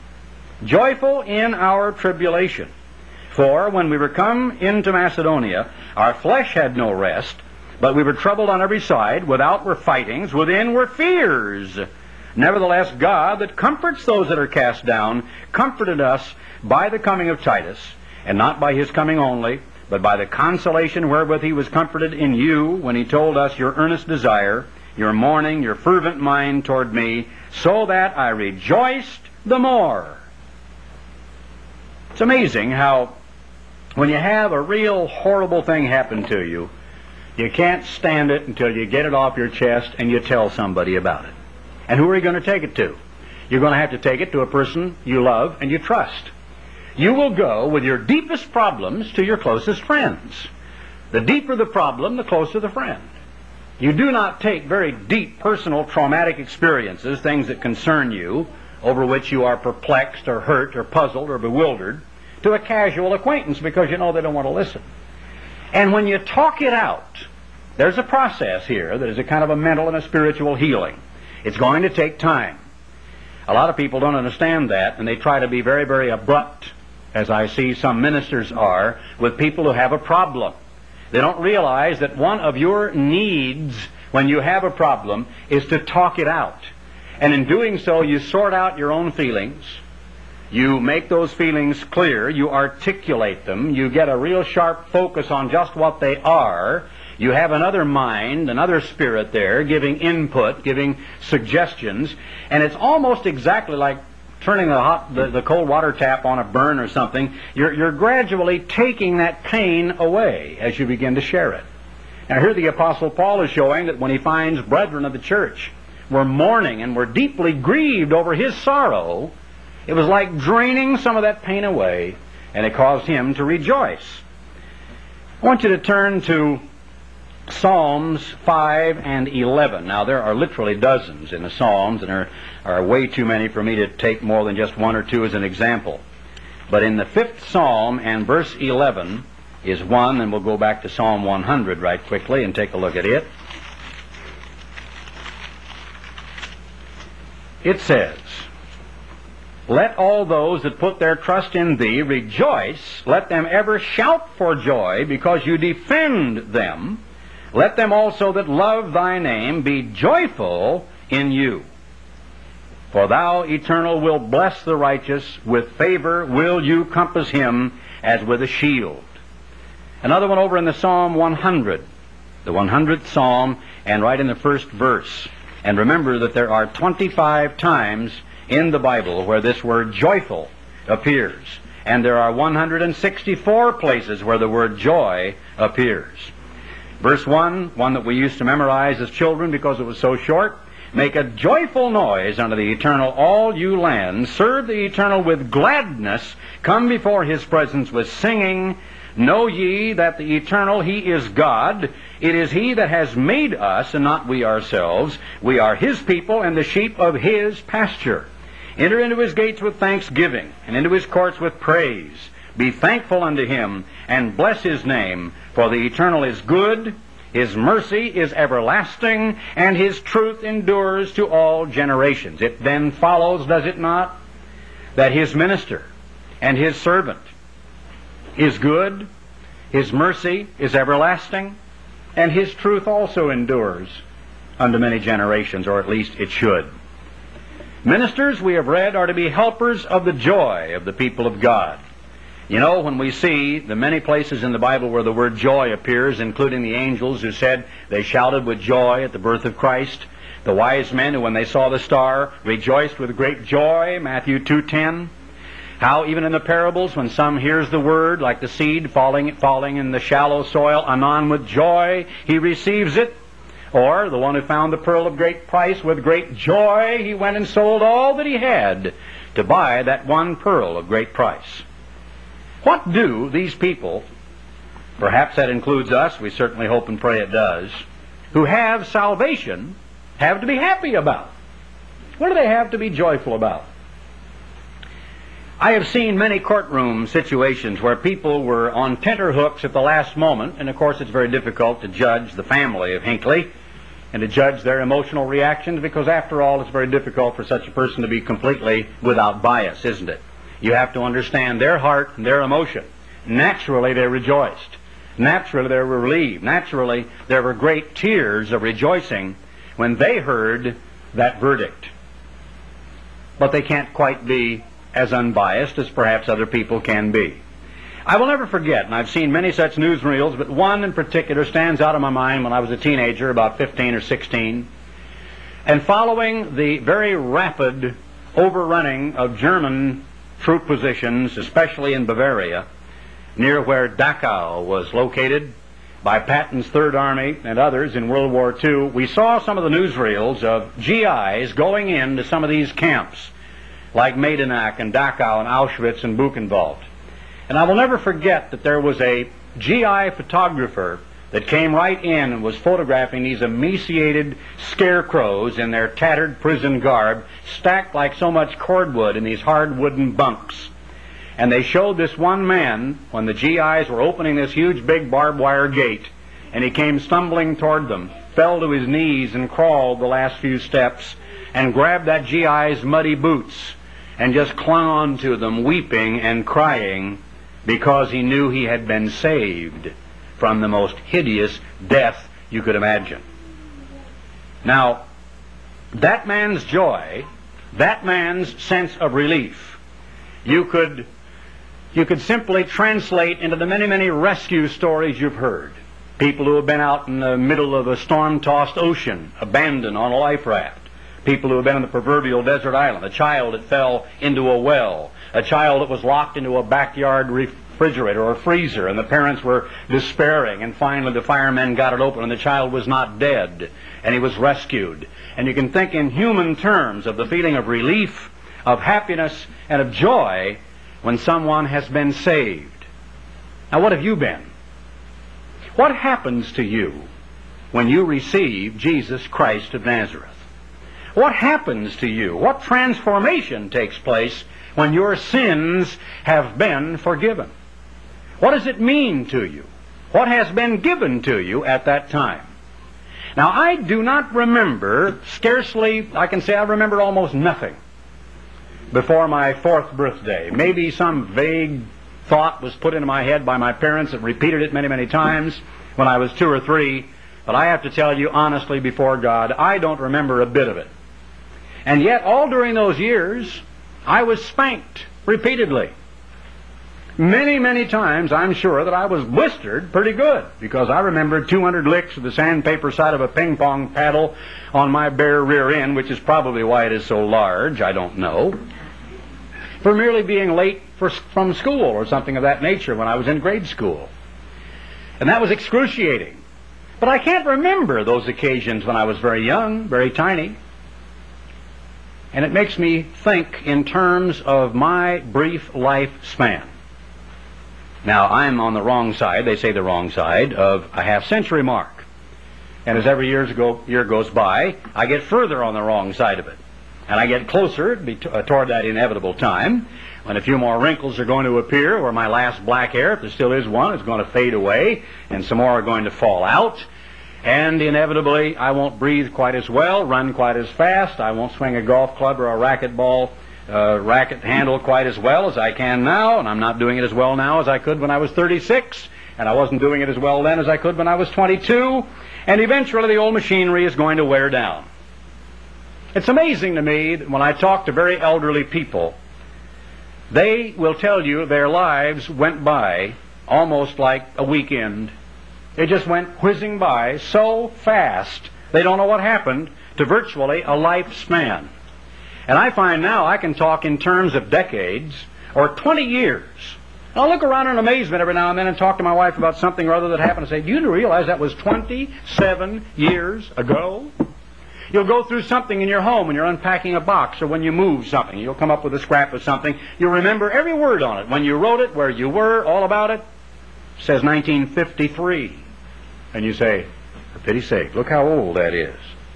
Joyful in our tribulation. For when we were come into Macedonia, our flesh had no rest, but we were troubled on every side. Without were fightings, within were fears. Nevertheless, God, that comforts those that are cast down, comforted us by the coming of Titus, and not by his coming only, but by the consolation wherewith he was comforted in you, when he told us your earnest desire, your mourning, your fervent mind toward me, so that I rejoiced the more. It's amazing how when you have a real horrible thing happen to you, you can't stand it until you get it off your chest and you tell somebody about it. And who are you going to take it to? You're going to have to take it to a person you love and you trust. You will go with your deepest problems to your closest friends. The deeper the problem, the closer the friend. You do not take very deep personal traumatic experiences, things that concern you, over which you are perplexed or hurt or puzzled or bewildered, to a casual acquaintance because you know they don't want to listen. And when you talk it out, there's a process here that is a kind of a mental and a spiritual healing. It's going to take time. A lot of people don't understand that, and they try to be very, very abrupt, as I see some ministers are, with people who have a problem. They don't realize that one of your needs when you have a problem is to talk it out. And in doing so, you sort out your own feelings. You make those feelings clear. You articulate them. You get a real sharp focus on just what they are. You have another mind, another spirit there, giving input, giving suggestions. And it's almost exactly like turning the, hot, the, the cold water tap on a burn or something. You're, you're gradually taking that pain away as you begin to share it. Now here the Apostle Paul is showing that when he finds brethren of the church were mourning and were deeply grieved over his sorrow, it was like draining some of that pain away, and it caused him to rejoice. I want you to turn to Psalms five and eleven. Now, there are literally dozens in the Psalms, and there are way too many for me to take more than just one or two as an example. But in the fifth Psalm and verse eleven is one, and we'll go back to Psalm one hundred right quickly and take a look at it. It says, let all those that put their trust in thee rejoice. Let them ever shout for joy because you defend them. Let them also that love thy name be joyful in you. For thou, eternal, wilt bless the righteous. With favor will you compass him as with a shield. Another one over in the Psalm one hundred, the one hundredth Psalm, and right in the first verse. And remember that there are twenty-five times in the Bible where this word joyful appears. And there are one hundred sixty-four places where the word joy appears. Verse one, one that we used to memorize as children because it was so short. Make a joyful noise unto the Eternal, all you lands. Serve the Eternal with gladness. Come before His presence with singing. Know ye that the Eternal, He is God. It is He that has made us, and not we ourselves. We are His people and the sheep of His pasture. Enter into His gates with thanksgiving, and into His courts with praise. Be thankful unto Him, and bless His name. For the Eternal is good, His mercy is everlasting, and His truth endures to all generations. It then follows, does it not, that His minister and His servant is good, His mercy is everlasting, and His truth also endures unto many generations, or at least it should. Ministers, we have read, are to be helpers of the joy of the people of God. You know, when we see the many places in the Bible where the word joy appears, including the angels who said they shouted with joy at the birth of Christ, the wise men who, when they saw the star, rejoiced with great joy, Matthew two ten, how even in the parables, when some hears the word, like the seed falling, falling in the shallow soil, anon with joy he receives it. Or the one who found the pearl of great price, with great joy he went and sold all that he had to buy that one pearl of great price. What do these people, perhaps that includes us, we certainly hope and pray it does, who have salvation, have to be happy about? What do they have to be joyful about? I have seen many courtroom situations where people were on tenterhooks at the last moment, and of course it's very difficult to judge the family of Hinckley and to judge their emotional reactions, because after all it's very difficult for such a person to be completely without bias, isn't it? You have to understand their heart and their emotion. Naturally they rejoiced. Naturally they were relieved. Naturally there were great tears of rejoicing when they heard that verdict. But they can't quite be as unbiased as perhaps other people can be. I will never forget, and I've seen many such newsreels, but one in particular stands out of my mind when I was a teenager, about fifteen or sixteen, and following the very rapid overrunning of German troop positions, especially in Bavaria, near where Dachau was located, by Patton's Third Army and others in World War Two, we saw some of the newsreels of G Is going into some of these camps, like Majdanek and Dachau and Auschwitz and Buchenwald. And I will never forget that there was a G I photographer that came right in and was photographing these emaciated scarecrows in their tattered prison garb, stacked like so much cordwood in these hard wooden bunks. And they showed this one man when the G Is were opening this huge big barbed wire gate, and he came stumbling toward them, fell to his knees and crawled the last few steps, and grabbed that G I's muddy boots and just clung on to them, weeping and crying, because he knew he had been saved from the most hideous death you could imagine. Now, that man's joy, that man's sense of relief, you could, you could simply translate into the many, many rescue stories you've heard. People who have been out in the middle of a storm-tossed ocean, abandoned on a life raft. People who have been on the proverbial desert island. A child that fell into a well. A child that was locked into a backyard refrigerator or freezer, and the parents were despairing, and finally the firemen got it open and the child was not dead, and he was rescued. And you can think in human terms of the feeling of relief, of happiness, and of joy when someone has been saved. Now, what have you been? What happens to you when you receive Jesus Christ of Nazareth? What happens to you? What transformation takes place when your sins have been forgiven? What does it mean to you? What has been given to you at that time? Now, I do not remember, scarcely, I can say I remember almost nothing before my fourth birthday. Maybe some vague thought was put into my head by my parents that repeated it many, many times when I was two or three. But I have to tell you honestly before God, I don't remember a bit of it. And yet, all during those years, I was spanked repeatedly. many, many times I'm sure that I was blistered pretty good, because I remember two hundred licks of the sandpaper side of a ping pong paddle on my bare rear end, which is probably why it is so large, I don't know, for merely being late for, from school or something of that nature when I was in grade school. And that was excruciating. But I can't remember those occasions when I was very young, very tiny. And it makes me think in terms of my brief lifespan. Now, I'm on the wrong side, they say the wrong side, of a half-century mark. And as every years ago, year goes by, I get further on the wrong side of it. And I get closer toward that inevitable time when a few more wrinkles are going to appear, where my last black hair, if there still is one, is going to fade away, and some more are going to fall out. And inevitably, I won't breathe quite as well, run quite as fast. I won't swing a golf club or a racquetball uh, racket handle quite as well as I can now, and I'm not doing it as well now as I could when I was thirty-six, and I wasn't doing it as well then as I could when I was twenty-two, and eventually the old machinery is going to wear down. It's amazing to me that when I talk to very elderly people, they will tell you their lives went by almost like a weekend. It just went whizzing by so fast, they don't know what happened to virtually a lifespan. And I find now I can talk in terms of decades or twenty years. I'll look around in amazement every now and then and talk to my wife about something or other that happened and say, do you realize that was twenty-seven years ago? You'll go through something in your home when you're unpacking a box or when you move something. You'll come up with a scrap of something. You'll remember every word on it. When you wrote it, where you were, all about it. It says nineteen fifty-three. And you say, for pity's sake, look how old that is.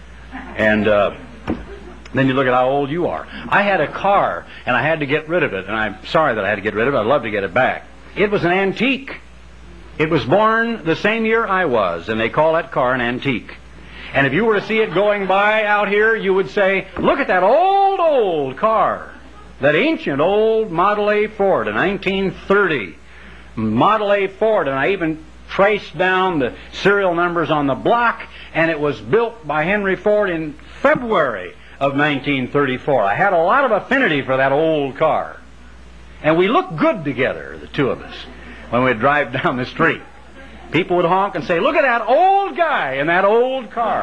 And uh, then you look at how old you are. I had a car, and I had to get rid of it. And I'm sorry that I had to get rid of it. I'd love to get it back. It was an antique. It was born the same year I was, and they call that car an antique. And if you were to see it going by out here, you would say, look at that old, old car. That ancient old Model A Ford, a nineteen thirty Model A Ford. And I even traced down the serial numbers on the block, and it was built by Henry Ford in February of nineteen thirty-four. I had a lot of affinity for that old car. And we looked good together, the two of us, when we'd drive down the street. People would honk and say, look at that old guy in that old car.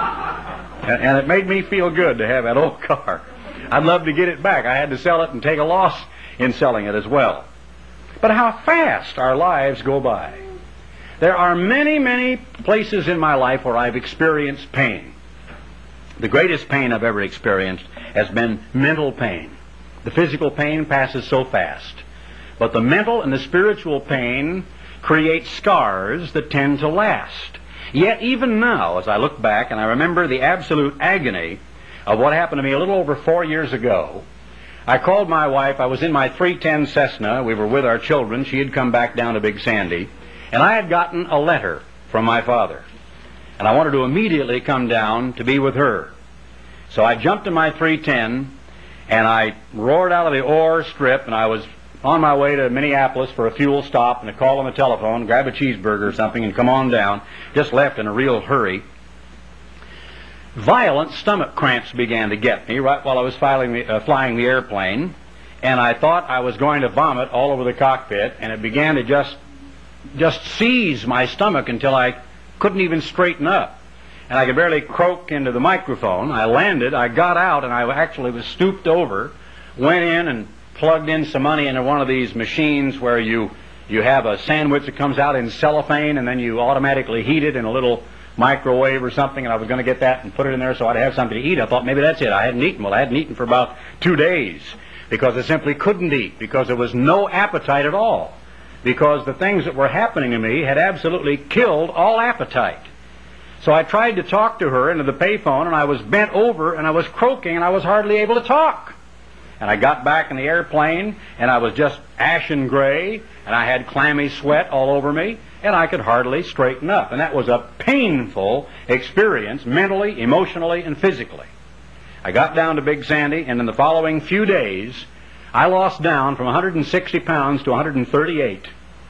And, and it made me feel good to have that old car. I'd love to get it back. I had to sell it and take a loss in selling it as well. But how fast our lives go by. There are many, many places in my life where I've experienced pain. The greatest pain I've ever experienced has been mental pain. The physical pain passes so fast. But the mental and the spiritual pain create scars that tend to last. Yet even now, as I look back and I remember the absolute agony of what happened to me a little over four years ago, I called my wife. I was in my three ten Cessna. We were with our children. She had come back down to Big Sandy. And I had gotten a letter from my father. And I wanted to immediately come down to be with her. So I jumped in my three ten, and I roared out of the ore strip, and I was on my way to Minneapolis for a fuel stop and a call on the telephone, grab a cheeseburger or something, and come on down. Just left in a real hurry. Violent stomach cramps began to get me right while I was flying the, uh, flying the airplane, and I thought I was going to vomit all over the cockpit, and it began to just just seize my stomach until I couldn't even straighten up. And I could barely croak into the microphone. I landed, I got out, and I actually was stooped over, went in and plugged in some money into one of these machines where you, you have a sandwich that comes out in cellophane, and then you automatically heat it in a little microwave or something, and I was going to get that and put it in there so I'd have something to eat. I thought maybe that's it. I hadn't eaten. Well, I hadn't eaten for about two days because I simply couldn't eat, because there was no appetite at all. Because the things that were happening to me had absolutely killed all appetite. So I tried to talk to her into the payphone, and I was bent over, and I was croaking, and I was hardly able to talk. And I got back in the airplane, and I was just ashen gray, and I had clammy sweat all over me, and I could hardly straighten up. And that was a painful experience, mentally, emotionally, and physically. I got down to Big Sandy, and in the following few days, I lost down from one hundred sixty pounds to one hundred thirty-eight.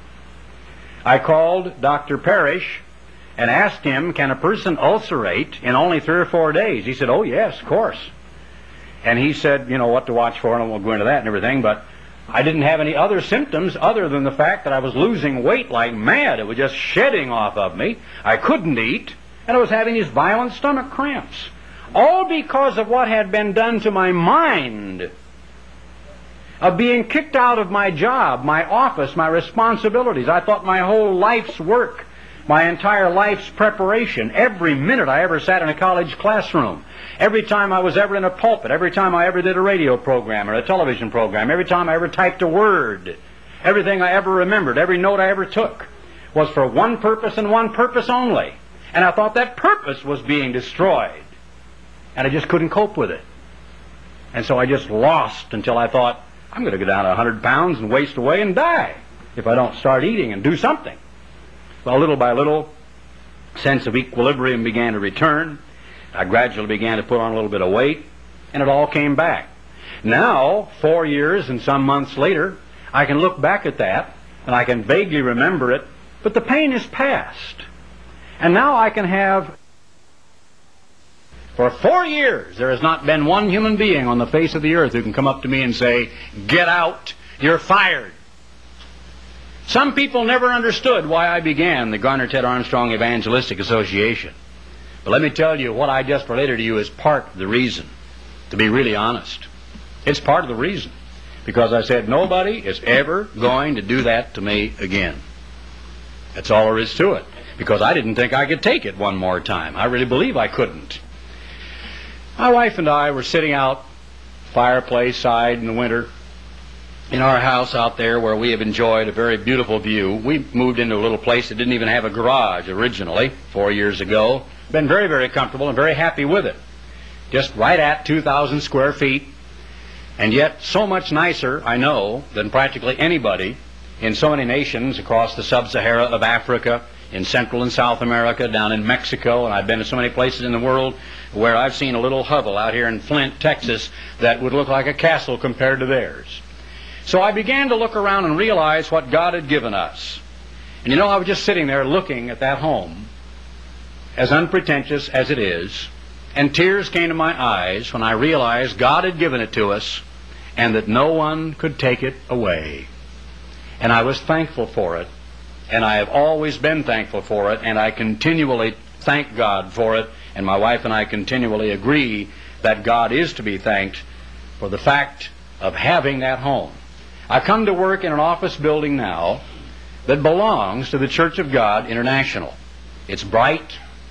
I called Doctor Parrish and asked him, can a person ulcerate in only three or four days? He said, oh yes, of course. And he said, you know, what to watch for, and I won't go into that and everything, but I didn't have any other symptoms other than the fact that I was losing weight like mad. It was just shedding off of me. I couldn't eat, and I was having these violent stomach cramps. All because of what had been done to my mind, of being kicked out of my job, my office, my responsibilities. I thought my whole life's work, my entire life's preparation, every minute I ever sat in a college classroom, every time I was ever in a pulpit, every time I ever did a radio program or a television program, every time I ever typed a word, everything I ever remembered, every note I ever took, was for one purpose and one purpose only. And I thought that purpose was being destroyed. And I just couldn't cope with it. And so I just lost until I thought, I'm going to go down a hundred pounds and waste away and die if I don't start eating and do something. Well, little by little, sense of equilibrium began to return. I gradually began to put on a little bit of weight, and it all came back. Now, four years and some months later, I can look back at that, and I can vaguely remember it, but the pain is past. And now I can have... For four years, there has not been one human being on the face of the earth who can come up to me and say, "Get out, you're fired." Some people never understood why I began the Garner Ted Armstrong Evangelistic Association. But let me tell you, what I just related to you is part of the reason, to be really honest. It's part of the reason. Because I said, nobody is ever going to do that to me again. That's all there is to it. Because I didn't think I could take it one more time. I really believe I couldn't. My wife and I were sitting out, fireplace side in the winter, in our house out there where we have enjoyed a very beautiful view. We moved into a little place that didn't even have a garage originally, four years ago. Been very, very comfortable and very happy with it. Just right at two thousand square feet, and yet so much nicer, I know, than practically anybody in so many nations across the sub-Sahara of Africa, in Central and South America, down in Mexico, and I've been to so many places in the world where I've seen a little hovel out here in Flint, Texas, that would look like a castle compared to theirs. So I began to look around and realize what God had given us. And you know, I was just sitting there looking at that home, as unpretentious as it is, and tears came to my eyes when I realized God had given it to us and that no one could take it away. And I was thankful for it, and I have always been thankful for it, and I continually thank God for it, and my wife and I continually agree that God is to be thanked for the fact of having that home. I come to work in an office building now that belongs to the Church of God International. It's bright.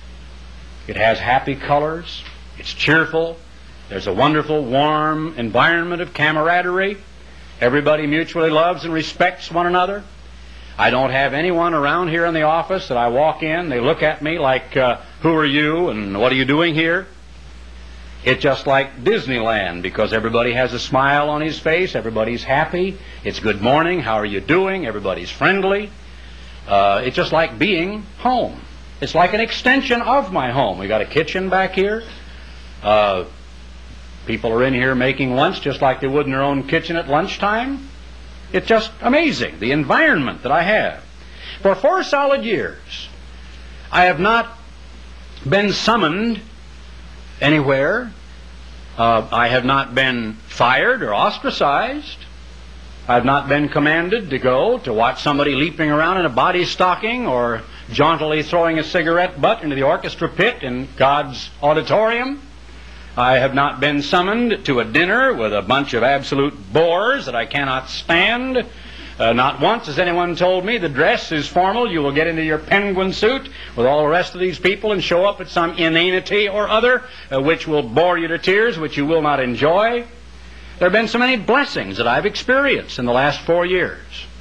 It has happy colors. It's cheerful. There's a wonderful, warm environment of camaraderie. Everybody mutually loves and respects one another. I don't have anyone around here in the office that I walk in, they look at me like, uh, who are you and what are you doing here? It's just like Disneyland, because everybody has a smile on his face, everybody's happy, it's good morning, how are you doing, everybody's friendly. Uh, it's just like being home. It's like an extension of my home. We got a kitchen back here. Uh, people are in here making lunch just like they would in their own kitchen at lunchtime. It's just amazing, the environment that I have. For four solid years, I have not been summoned anywhere. Uh, I have not been fired or ostracized. I have not been commanded to go to watch somebody leaping around in a body stocking or jauntily throwing a cigarette butt into the orchestra pit in God's auditorium. I have not been summoned to a dinner with a bunch of absolute bores that I cannot stand. Uh, not once has anyone told me the dress is formal, you will get into your penguin suit with all the rest of these people and show up at some inanity or other uh, which will bore you to tears, which you will not enjoy. There have been so many blessings that I've experienced in the last four years.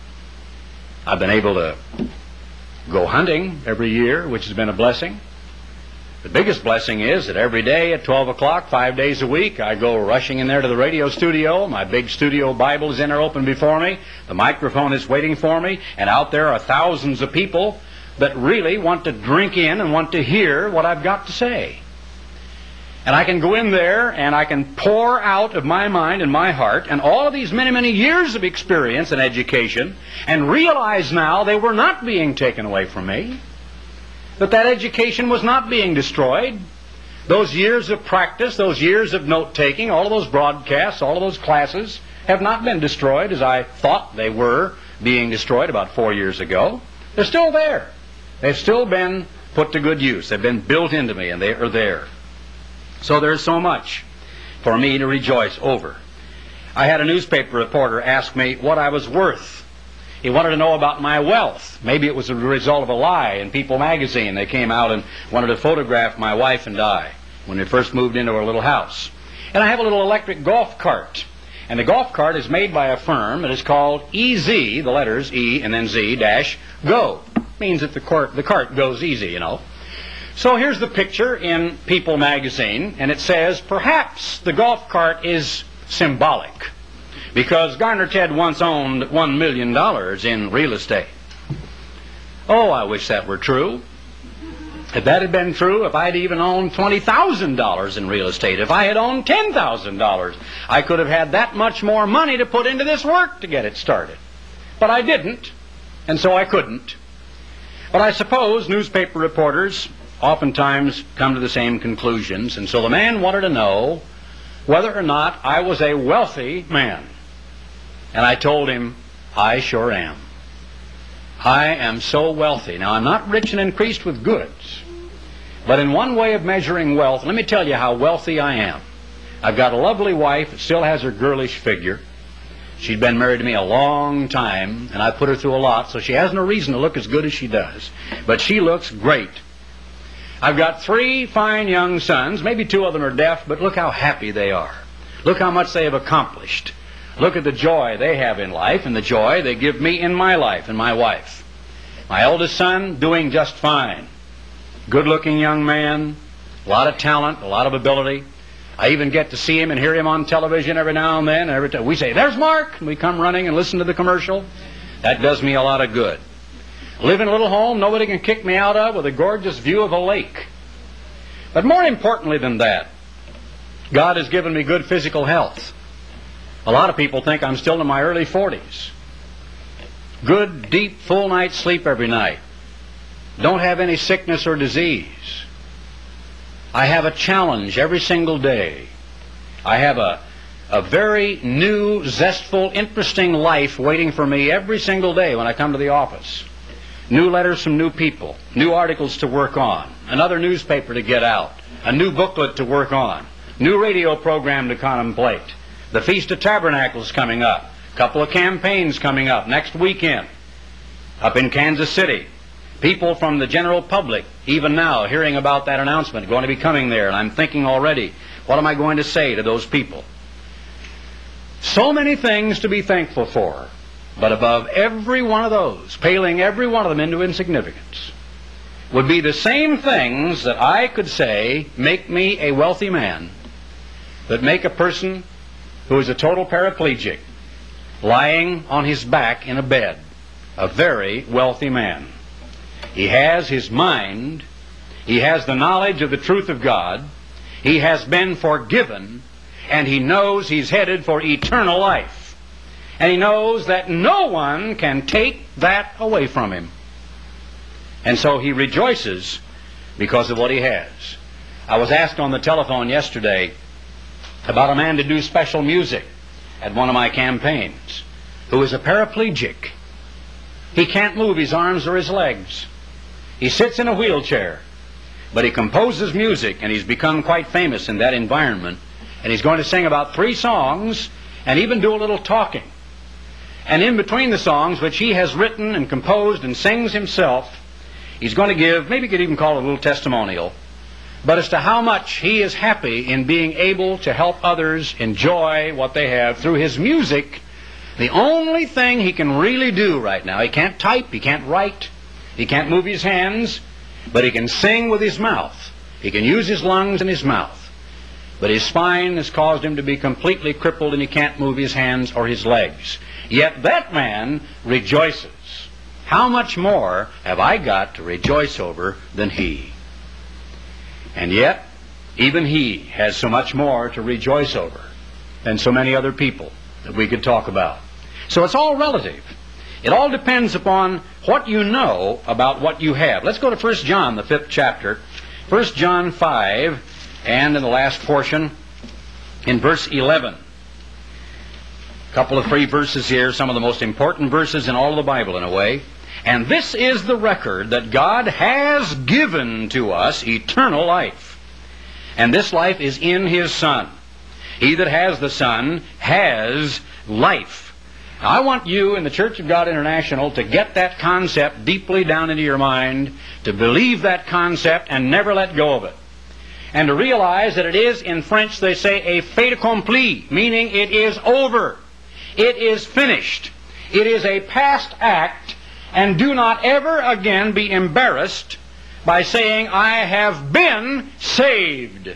I've been able to go hunting every year, which has been a blessing. The biggest blessing is that every day at twelve o'clock, five days a week, I go rushing in there to the radio studio. My big studio Bible is in there open before me. The microphone is waiting for me. And out there are thousands of people that really want to drink in and want to hear what I've got to say. And I can go in there and I can pour out of my mind and my heart and all of these many, many years of experience and education and realize now they were not being taken away from me. That that education was not being destroyed. Those years of practice, those years of note-taking, all of those broadcasts, all of those classes, have not been destroyed as I thought they were being destroyed about four years ago. They're still there. They've still been put to good use. They've been built into me, and they are there. So there's so much for me to rejoice over. I had a newspaper reporter ask me what I was worth. He wanted to know about my wealth. Maybe it was a result of a lie in People magazine. They came out and wanted to photograph my wife and I when we first moved into our little house. And I have a little electric golf cart. And the golf cart is made by a firm that is called E Z, the letters E and then Z dash Go. Means that the cart, the cart goes easy, you know. So here's the picture in People magazine, and it says, perhaps the golf cart is symbolic, because Garner Ted once owned one million dollars in real estate. Oh, I wish that were true. If that had been true, if I'd even owned twenty thousand dollars in real estate, if I had owned ten thousand dollars, I could have had that much more money to put into this work to get it started. But I didn't, and so I couldn't. But I suppose newspaper reporters oftentimes come to the same conclusions, and so the man wanted to know whether or not I was a wealthy man. And I told him, I sure am. I am so wealthy. Now, I'm not rich and increased with goods, but in one way of measuring wealth, let me tell you how wealthy I am. I've got a lovely wife that still has her girlish figure. She's been married to me a long time, and I put her through a lot, so she has no reason to look as good as she does. But she looks great. I've got three fine young sons. Maybe two of them are deaf, but look how happy they are. Look how much they have accomplished. Look at the joy they have in life and the joy they give me in my life and my wife. My eldest son doing just fine. Good-looking young man, a lot of talent, a lot of ability. I even get to see him and hear him on television every now and then. And every time we say, there's Mark, and we come running and listen to the commercial. That does me a lot of good. Live in a little home nobody can kick me out of with a gorgeous view of a lake. But more importantly than that, God has given me good physical health. A lot of people think I'm still in my early forties. Good, deep, full night's sleep every night. Don't have any sickness or disease. I have a challenge every single day. I have a, a very new, zestful, interesting life waiting for me every single day when I come to the office. New letters from new people, new articles to work on, another newspaper to get out, a new booklet to work on, new radio program to contemplate, the Feast of Tabernacles coming up, a couple of campaigns coming up next weekend up in Kansas City. People from the general public, even now, hearing about that announcement, going to be coming there, and I'm thinking already, what am I going to say to those people? So many things to be thankful for, but above every one of those, paling every one of them into insignificance, would be the same things that I could say make me a wealthy man, that make a person who is a total paraplegic, lying on his back in a bed, a very wealthy man. He has his mind, he has the knowledge of the truth of God, he has been forgiven, and he knows he's headed for eternal life. And he knows that no one can take that away from him. And so he rejoices because of what he has. I was asked on the telephone yesterday about a man to do special music at one of my campaigns who is a paraplegic. He can't move his arms or his legs. He sits in a wheelchair, but he composes music, and he's become quite famous in that environment. And he's going to sing about three songs and even do a little talking. And in between the songs, which he has written and composed and sings himself, he's going to give, maybe you could even call it a little testimonial, but as to how much he is happy in being able to help others enjoy what they have through his music. The only thing he can really do right now, he can't type, he can't write, he can't move his hands, but he can sing with his mouth. He can use his lungs and his mouth. But his spine has caused him to be completely crippled, and he can't move his hands or his legs. Yet that man rejoices. How much more have I got to rejoice over than he? And yet, even he has so much more to rejoice over than so many other people that we could talk about. So it's all relative. It all depends upon what you know about what you have. Let's go to First John, the fifth chapter. First John five, and in the last portion, in verse eleven. couple of three verses here, some of the most important verses in all of the Bible in a way. And this is the record that God has given to us eternal life. And this life is in His Son. He that has the Son has life. Now, I want you in the Church of God International to get that concept deeply down into your mind, to believe that concept and never let go of it. And to realize that it is, in French they say, a fait accompli, meaning it is over. It is finished. It is a past act, and do not ever again be embarrassed by saying, I have been saved.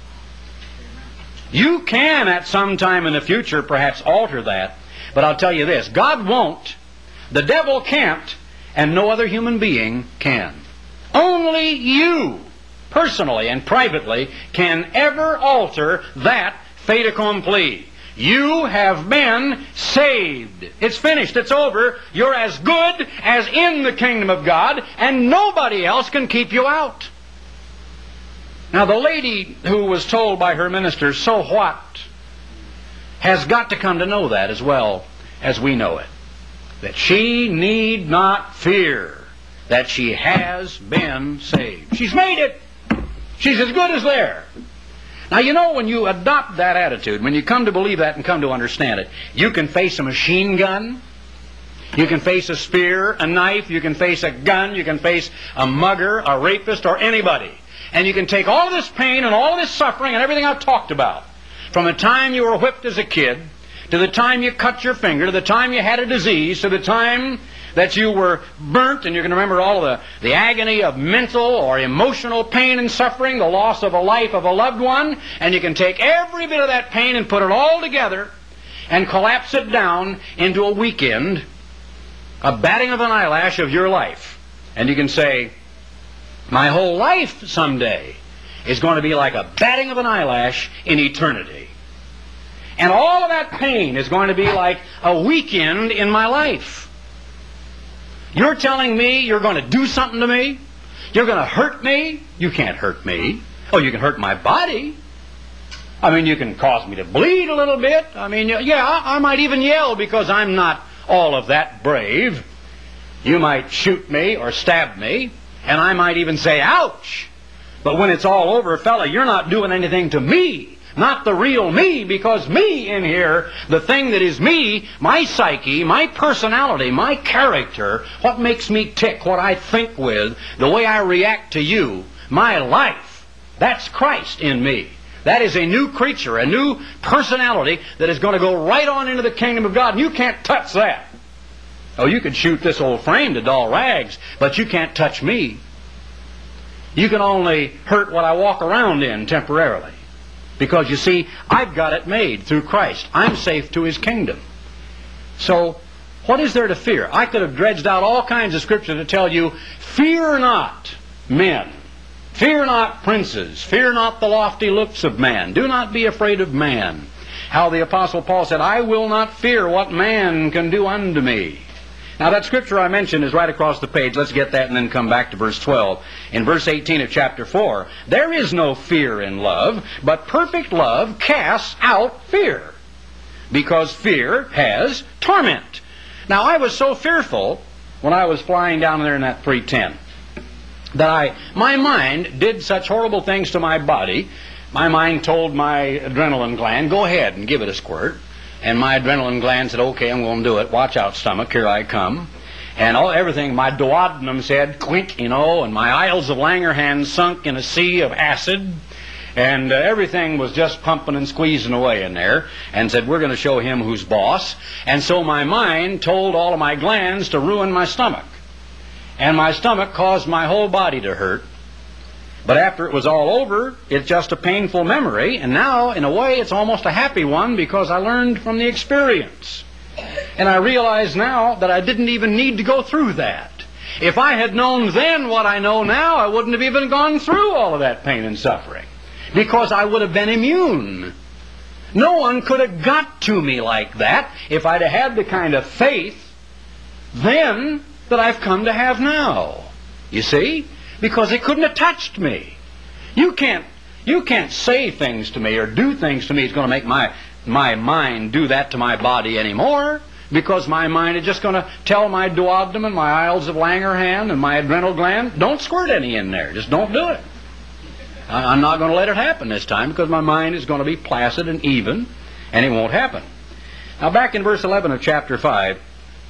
You can at some time in the future perhaps alter that, but I'll tell you this, God won't, the devil can't, and no other human being can. Only you, personally and privately, can ever alter that fait accompli. You have been saved. It's finished. It's over. You're as good as in the kingdom of God, and nobody else can keep you out. Now, the lady who was told by her minister, so what, has got to come to know that as well as we know it. That she need not fear that she has been saved. She's made it. She's as good as there. Now, you know, when you adopt that attitude, when you come to believe that and come to understand it, you can face a machine gun, you can face a spear, a knife, you can face a gun, you can face a mugger, a rapist, or anybody. And you can take all of this pain and all of this suffering and everything I've talked about, from the time you were whipped as a kid, to the time you cut your finger, to the time you had a disease, to the time that you were burnt, and you can remember all of the, the agony of mental or emotional pain and suffering, the loss of a life of a loved one, and you can take every bit of that pain and put it all together and collapse it down into a weekend, a batting of an eyelash of your life. And you can say, my whole life someday is going to be like a batting of an eyelash in eternity. And all of that pain is going to be like a weekend in my life. You're telling me you're going to do something to me? You're going to hurt me? You can't hurt me. Oh, you can hurt my body. I mean, you can cause me to bleed a little bit. I mean, yeah, I might even yell because I'm not all of that brave. You might shoot me or stab me, and I might even say, ouch. But when it's all over, fella, you're not doing anything to me. Not the real me, because me in here, the thing that is me, my psyche, my personality, my character, what makes me tick, what I think with, the way I react to you, my life, that's Christ in me. That is a new creature, a new personality that is going to go right on into the kingdom of God, and you can't touch that. Oh, you could shoot this old frame to dull rags, but you can't touch me. You can only hurt what I walk around in temporarily. Because, you see, I've got it made through Christ. I'm safe to His kingdom. So, what is there to fear? I could have dredged out all kinds of scripture to tell you, fear not men. Fear not princes. Fear not the lofty looks of man. Do not be afraid of man. How the Apostle Paul said, I will not fear what man can do unto me. Now, that scripture I mentioned is right across the page. Let's get that and then come back to verse twelve. In verse eighteen of chapter four, there is no fear in love, but perfect love casts out fear, because fear has torment. Now, I was so fearful when I was flying down there in that three ten that I, my mind did such horrible things to my body. My mind told my adrenaline gland, go ahead and give it a squirt. And my adrenaline gland said, okay, I'm going to do it. Watch out, stomach, here I come. And all everything, my duodenum said, quink, you know, and my Isles of Langerhans sunk in a sea of acid. And uh, everything was just pumping and squeezing away in there. And said, we're going to show him who's boss. And so my mind told all of my glands to ruin my stomach. And my stomach caused my whole body to hurt. But after it was all over, it's just a painful memory, and now, in a way, it's almost a happy one because I learned from the experience. And I realize now that I didn't even need to go through that. If I had known then what I know now, I wouldn't have even gone through all of that pain and suffering, because I would have been immune. No one could have got to me like that if I'd have had the kind of faith then that I've come to have now. You see? Because it couldn't have touched me. You can't, you can't say things to me or do things to me that's going to make my my mind do that to my body anymore, because my mind is just going to tell my duodenum and my Isles of Langerhans and my adrenal gland, don't squirt any in there. Just don't do it. I'm not going to let it happen this time, because my mind is going to be placid and even, and it won't happen. Now back in verse eleven of chapter five,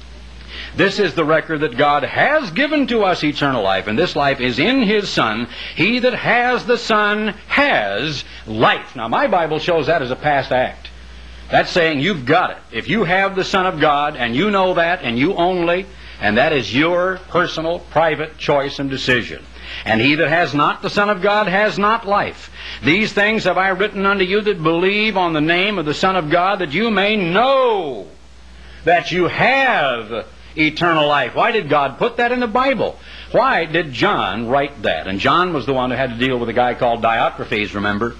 this is the record that God has given to us eternal life, and this life is in His Son. He that has the Son has life. Now my Bible shows that as a past act. That's saying you've got it. If you have the Son of God, and you know that, and you only, and that is your personal, private choice and decision. And he that has not the Son of God has not life. These things have I written unto you that believe on the name of the Son of God, that you may know that you have eternal life. Why did God put that in the Bible? Why did John write that? And John was the one who had to deal with a guy called Diotrephes, remember?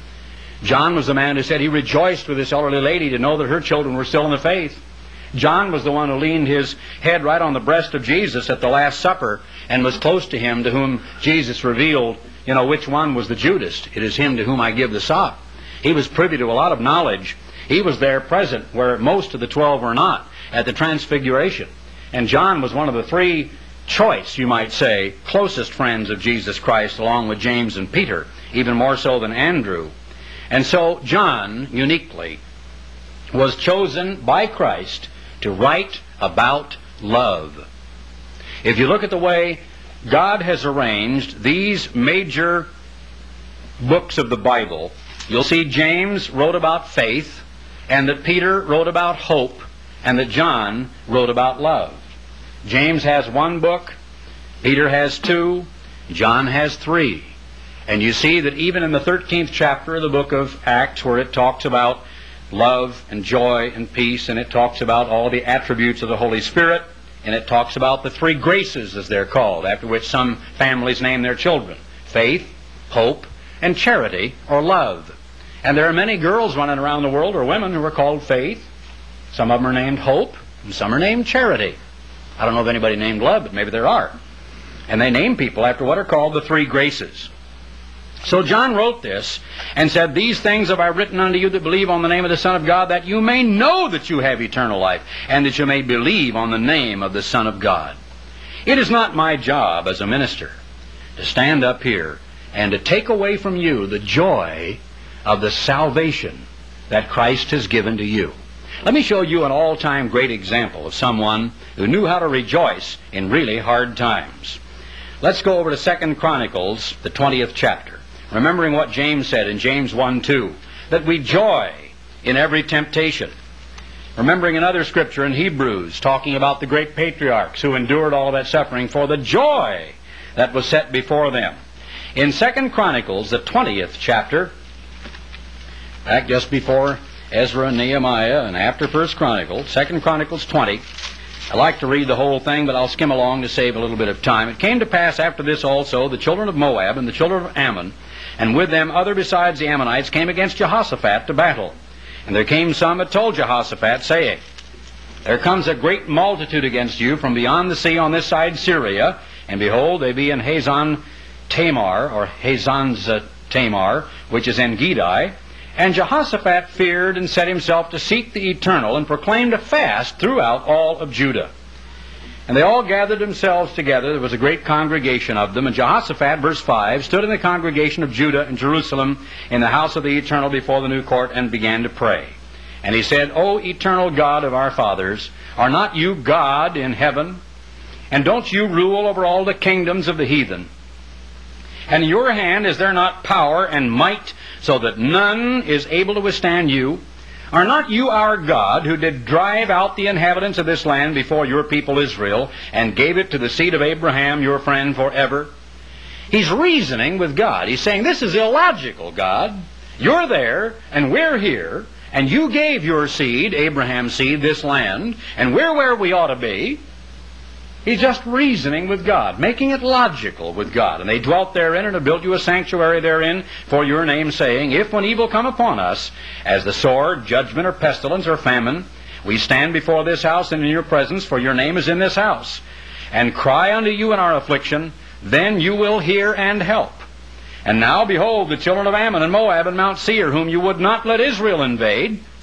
John was the man who said he rejoiced with this elderly lady to know that her children were still in the faith. John was the one who leaned his head right on the breast of Jesus at the Last Supper and was close to him, to whom Jesus revealed, you know, which one was the Judas. It is him to whom I give the sop. He was privy to a lot of knowledge. He was there present where most of the twelve were not, at the Transfiguration. And John was one of the three choice, you might say, closest friends of Jesus Christ, along with James and Peter, even more so than Andrew. And so John, uniquely, was chosen by Christ to write about love. If you look at the way God has arranged these major books of the Bible, you'll see James wrote about faith, and that Peter wrote about hope, and that John wrote about love. James has one book, Peter has two, John has three. And you see that even in the thirteenth chapter of the book of Acts, where it talks about love and joy and peace, and it talks about all the attributes of the Holy Spirit, and it talks about the three graces, as they're called, after which some families name their children: faith, hope, and charity, or love. And there are many girls running around the world, or women, who are called Faith. Some of them are named Hope, and some are named Charity. I don't know of anybody named Love, but maybe there are. And they name people after what are called the three graces. So John wrote this and said, "These things have I written unto you that believe on the name of the Son of God, that you may know that you have eternal life, and that you may believe on the name of the Son of God." It is not my job as a minister to stand up here and to take away from you the joy of the salvation that Christ has given to you. Let me show you an all-time great example of someone who knew how to rejoice in really hard times. Let's go over to Second Chronicles, the twentieth chapter. Remembering what James said in James one two, that we joy in every temptation. Remembering another scripture in Hebrews, talking about the great patriarchs who endured all of that suffering for the joy that was set before them. In Second Chronicles, the twentieth chapter, back just before Ezra and Nehemiah and after First Chronicles, Second Chronicles twenty. I like to read the whole thing, but I'll skim along to save a little bit of time. "It came to pass after this also, the children of Moab and the children of Ammon, and with them other besides the Ammonites, came against Jehoshaphat to battle. And there came some that told Jehoshaphat, saying, There comes a great multitude against you from beyond the sea on this side Syria, and behold, they be in Hazon Tamar, or Hazon's Tamar, which is En Gedi. And Jehoshaphat feared and set himself to seek the Eternal, and proclaimed a fast throughout all of Judah. And they all gathered themselves together. There was a great congregation of them. And Jehoshaphat, verse five, stood in the congregation of Judah and Jerusalem in the house of the Eternal before the new court, and began to pray. And he said, O eternal God of our fathers, are not you God in heaven? And don't you rule over all the kingdoms of the heathen? And in your hand is there not power and might, so that none is able to withstand you? Are not you our God, who did drive out the inhabitants of this land before your people Israel, and gave it to the seed of Abraham, your friend, forever? He's reasoning with God. He's saying, this is illogical, God. You're there, and we're here, and you gave your seed, Abraham's seed, this land, and we're where we ought to be. He's just reasoning with God, making it logical with God. And they dwelt therein, and have built you a sanctuary therein for your name, saying, If when evil come upon us, as the sword, judgment, or pestilence, or famine, we stand before this house and in your presence, for your name is in this house, and cry unto you in our affliction, then you will hear and help. And now, behold, the children of Ammon and Moab and Mount Seir, whom you would not let Israel invade,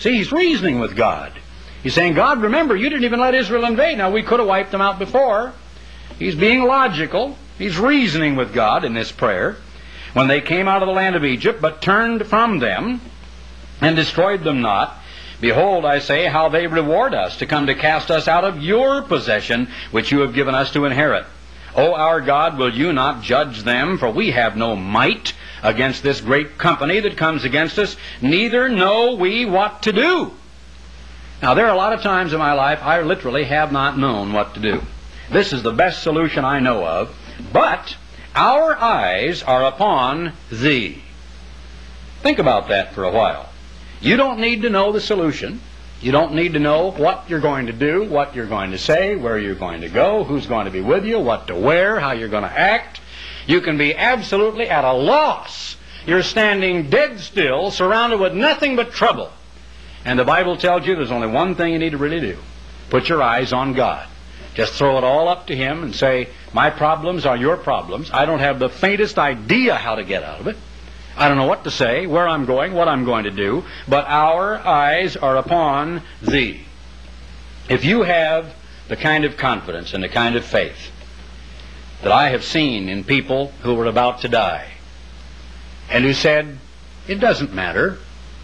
See, he's reasoning with God. He's saying, God, remember, you didn't even let Israel invade. Now, we could have wiped them out before. He's being logical. He's reasoning with God in this prayer. When they came out of the land of Egypt, but turned from them and destroyed them not, behold, I say, how they reward us to come to cast us out of your possession, which you have given us to inherit. O our God, will you not judge them? For we have no might against this great company that comes against us, neither know we what to do. Now, there are a lot of times in my life I literally have not known what to do. This is the best solution I know of, but our eyes are upon Thee. Think about that for a while. You don't need to know the solution. You don't need to know what you're going to do, what you're going to say, where you're going to go, who's going to be with you, what to wear, how you're going to act. You can be absolutely at a loss. You're standing dead still, surrounded with nothing but trouble. And the Bible tells you there's only one thing you need to really do. Put your eyes on God. Just throw it all up to Him and say, my problems are your problems. I don't have the faintest idea how to get out of it. I don't know what to say, where I'm going, what I'm going to do, but our eyes are upon Thee. If you have the kind of confidence and the kind of faith that I have seen in people who were about to die, and who said, it doesn't matter,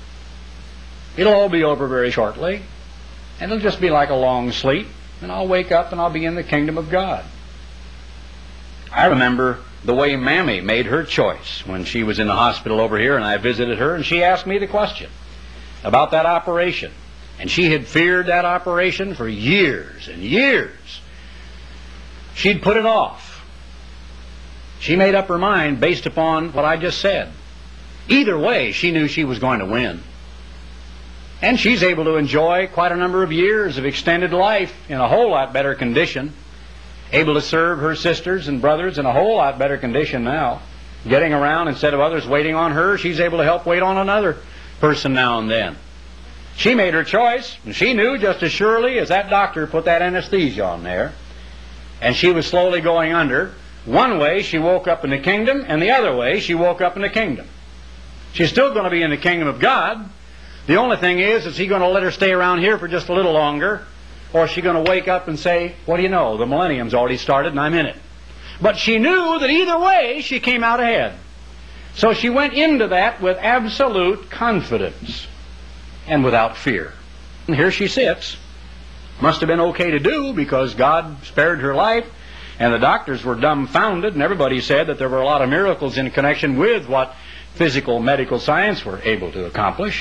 it'll all be over very shortly, and it'll just be like a long sleep, and I'll wake up and I'll be in the kingdom of God. I remember the way Mammy made her choice when she was in the hospital over here, and I visited her, and she asked me the question about that operation. And she had feared that operation for years and years. She'd put it off. She made up her mind based upon what I just said. Either way, she knew she was going to win. And she's able to enjoy quite a number of years of extended life in a whole lot better condition. Able to serve her sisters and brothers in a whole lot better condition now. Getting around, instead of others waiting on her, she's able to help wait on another person now and then. She made her choice, and she knew just as surely as that doctor put that anesthesia on there, and she was slowly going under. One way she woke up in the kingdom, and the other way she woke up in the kingdom. She's still going to be in the kingdom of God. The only thing is, is He going to let her stay around here for just a little longer? Or is she going to wake up and say, what do you know, the millennium's already started and I'm in it. But she knew that either way she came out ahead. So she went into that with absolute confidence and without fear. And here she sits. Must have been okay to do because God spared her life, and the doctors were dumbfounded, and everybody said that there were a lot of miracles in connection with what physical medical science were able to accomplish.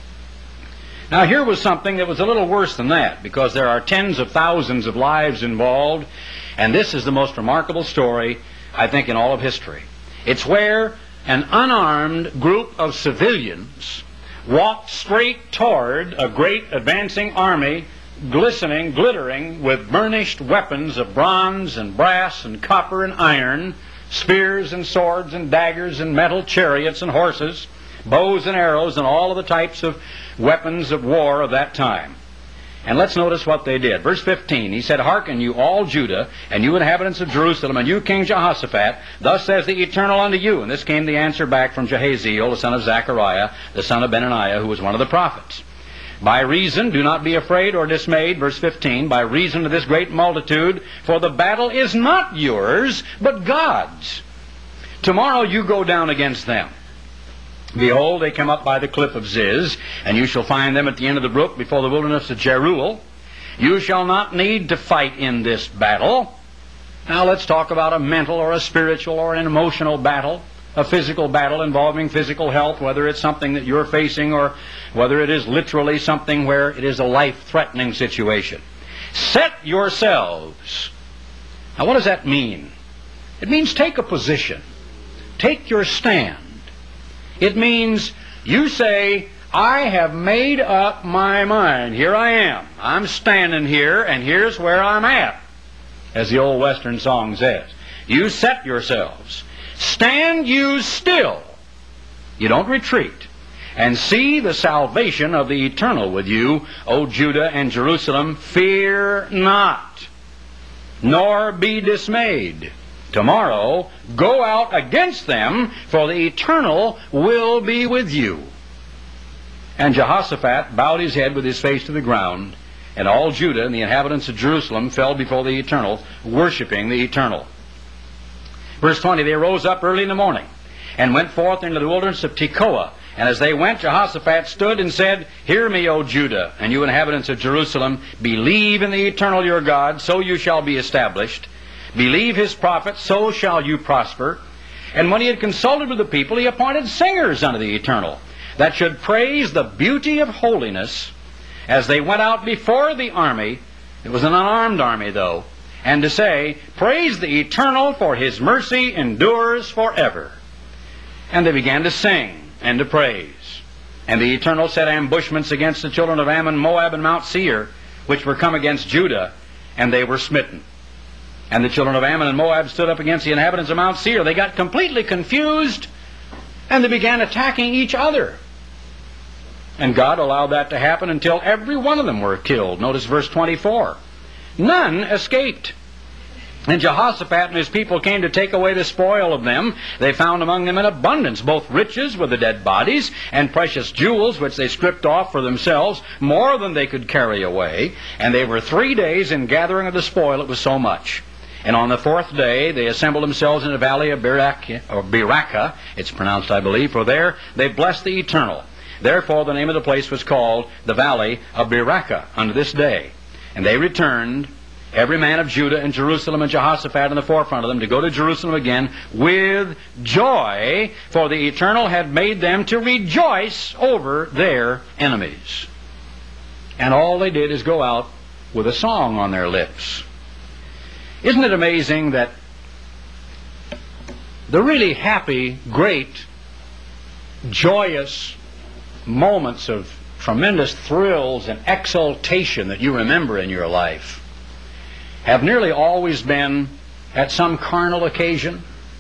Now, here was something that was a little worse than that, because there are tens of thousands of lives involved, and this is the most remarkable story, I think, in all of history. It's where an unarmed group of civilians walked straight toward a great advancing army, glistening, glittering with burnished weapons of bronze and brass and copper and iron, spears and swords and daggers and metal chariots and horses, bows and arrows, and all of the types of weapons of war of that time. And let's notice what they did. Verse fifteen, he said, hearken you all Judah, and you inhabitants of Jerusalem, and you King Jehoshaphat, thus says the Eternal unto you. And this came the answer back from Jehaziel, the son of Zechariah, the son of Benaniah, who was one of the prophets. By reason, do not be afraid or dismayed, verse fifteen, by reason of this great multitude, for the battle is not yours, but God's. Tomorrow you go down against them. Behold, they come up by the cliff of Ziz, and you shall find them at the end of the brook before the wilderness of Jeruel. You shall not need to fight in this battle. Now let's talk about a mental or a spiritual or an emotional battle, a physical battle involving physical health, whether it's something that you're facing or whether it is literally something where it is a life-threatening situation. Set yourselves. Now what does that mean? It means take a position. Take your stand. It means you say, I have made up my mind. Here I am. I'm standing here, and here's where I'm at, as the old Western song says. You set yourselves. Stand you still. You don't retreat. And see the salvation of the Eternal with you, O Judah and Jerusalem. Fear not, nor be dismayed. Tomorrow, go out against them, for the Eternal will be with you. And Jehoshaphat bowed his head with his face to the ground, and all Judah and the inhabitants of Jerusalem fell before the Eternal, worshiping the Eternal. Verse twenty, they rose up early in the morning, and went forth into the wilderness of Tekoa. And as they went, Jehoshaphat stood and said, Hear me, O Judah, and you inhabitants of Jerusalem, believe in the Eternal your God, so you shall be established. Believe his prophets, so shall you prosper. And when he had consulted with the people, he appointed singers unto the Eternal, that should praise the beauty of holiness, as they went out before the army. It was an unarmed army, though. And to say, Praise the Eternal, for his mercy endures forever. And they began to sing and to praise. And the Eternal set ambushments against the children of Ammon, Moab, and Mount Seir, which were come against Judah, and they were smitten. And the children of Ammon and Moab stood up against the inhabitants of Mount Seir. They got completely confused, and they began attacking each other. And God allowed that to happen until every one of them were killed. Notice verse twenty-four. None escaped. And Jehoshaphat and his people came to take away the spoil of them. They found among them in abundance both riches with the dead bodies, and precious jewels which they stripped off for themselves, more than they could carry away. And they were three days in gathering of the spoil, it was so much. And on the fourth day they assembled themselves in the valley of Beraka, or Beraka, it's pronounced, I believe, for there they blessed the Eternal. Therefore the name of the place was called the Valley of Beraka unto this day. And they returned, every man of Judah and Jerusalem, and Jehoshaphat in the forefront of them, to go to Jerusalem again with joy, for the Eternal had made them to rejoice over their enemies. And all they did is go out with a song on their lips. Isn't it amazing that the really happy, great, joyous moments of tremendous thrills and exultation that you remember in your life have nearly always been at some carnal occasion?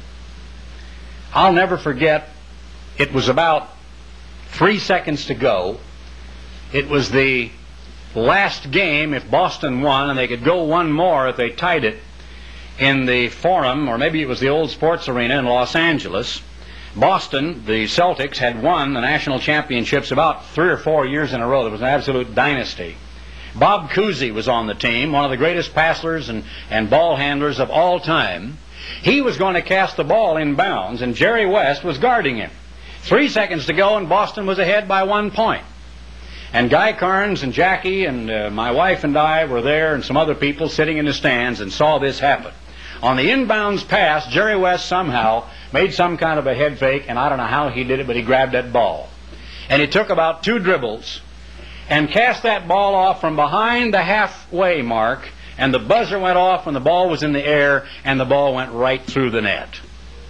I'll never forget, it was about three seconds to go. It was the last game if Boston won, and they could go one more if they tied it, in the Forum, or maybe it was the old Sports Arena in Los Angeles. Boston, the Celtics, had won the national championships about three or four years in a row. It was an absolute dynasty. Bob Cousy was on the team, one of the greatest passers and, and ball handlers of all time. He was going to cast the ball in bounds, and Jerry West was guarding him. Three seconds to go, and Boston was ahead by one point. And Guy Carnes and Jackie and uh, my wife and I were there, and some other people sitting in the stands, and saw this happen. On the inbounds pass, Jerry West somehow made some kind of a head fake, and I don't know how he did it, but he grabbed that ball. And he took about two dribbles and cast that ball off from behind the halfway mark, and the buzzer went off when the ball was in the air, and the ball went right through the net.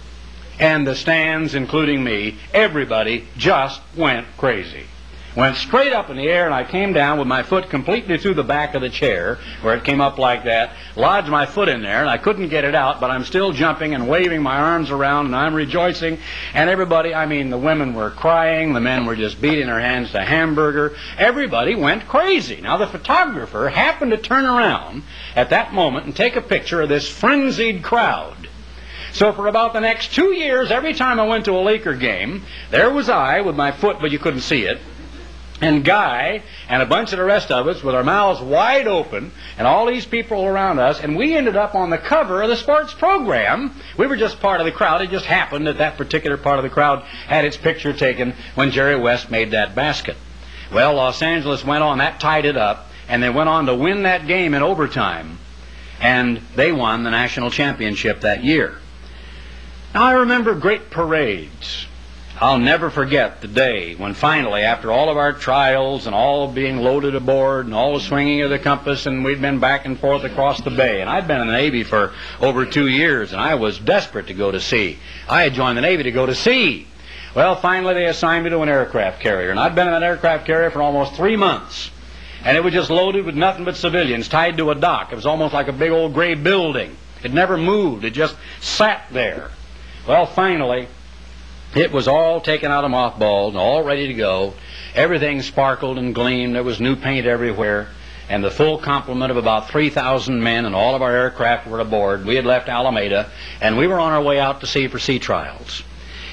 And the stands, including me, everybody just went crazy. Went straight up in the air, and I came down with my foot completely through the back of the chair, where it came up like that, lodged my foot in there, and I couldn't get it out, but I'm still jumping and waving my arms around, and I'm rejoicing. And everybody, I mean, the women were crying, the men were just beating their hands to hamburger. Everybody went crazy. Now, the photographer happened to turn around at that moment and take a picture of this frenzied crowd. So for about the next two years, every time I went to a Laker game, there was I with my foot, but you couldn't see it, and Guy and a bunch of the rest of us with our mouths wide open, and all these people around us, and we ended up on the cover of the sports program. We were just part of the crowd. It just happened that that particular part of the crowd had its picture taken when Jerry West made that basket. Well, Los Angeles went on, that tied it up, and they went on to win that game in overtime, and they won the national championship that year. Now, I remember great parades. I'll never forget the day when finally, after all of our trials and all being loaded aboard and all the swinging of the compass, and we'd been back and forth across the bay, and I'd been in the Navy for over two years, and I was desperate to go to sea. I had joined the Navy to go to sea. Well, finally they assigned me to an aircraft carrier, and I'd been in an aircraft carrier for almost three months, and it was just loaded with nothing but civilians tied to a dock. It was almost like a big old gray building. It never moved. It just sat there. Well, finally, it was all taken out of mothballs and all ready to go. Everything sparkled and gleamed. There was new paint everywhere. And the full complement of about three thousand men and all of our aircraft were aboard. We had left Alameda, and we were on our way out to sea for sea trials.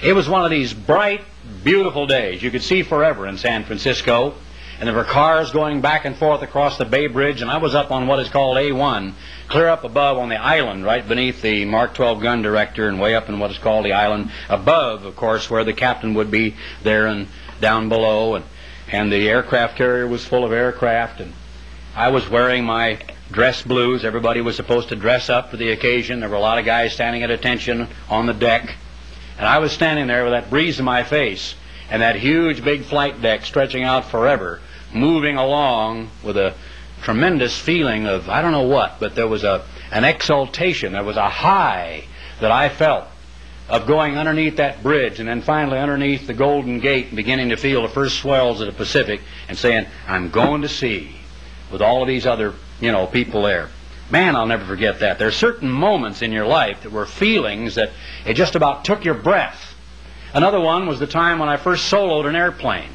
It was one of these bright, beautiful days. You could see forever in San Francisco, and there were cars going back and forth across the Bay Bridge, and I was up on what is called A one, clear up above on the island, right beneath the Mark twelve gun director, and way up in what is called the island above, of course, where the captain would be there and down below, and, and the aircraft carrier was full of aircraft, and I was wearing my dress blues. Everybody was supposed to dress up for the occasion. There were a lot of guys standing at attention on the deck, and I was standing there with that breeze in my face and that huge big flight deck stretching out forever, moving along with a tremendous feeling of, I don't know what, but there was a an exultation, there was a high that I felt of going underneath that bridge and then finally underneath the Golden Gate and beginning to feel the first swells of the Pacific and saying, I'm going to sea with all of these other, you know, people there. Man, I'll never forget that. There are certain moments in your life that were feelings that it just about took your breath. Another one was the time when I first soloed an airplane.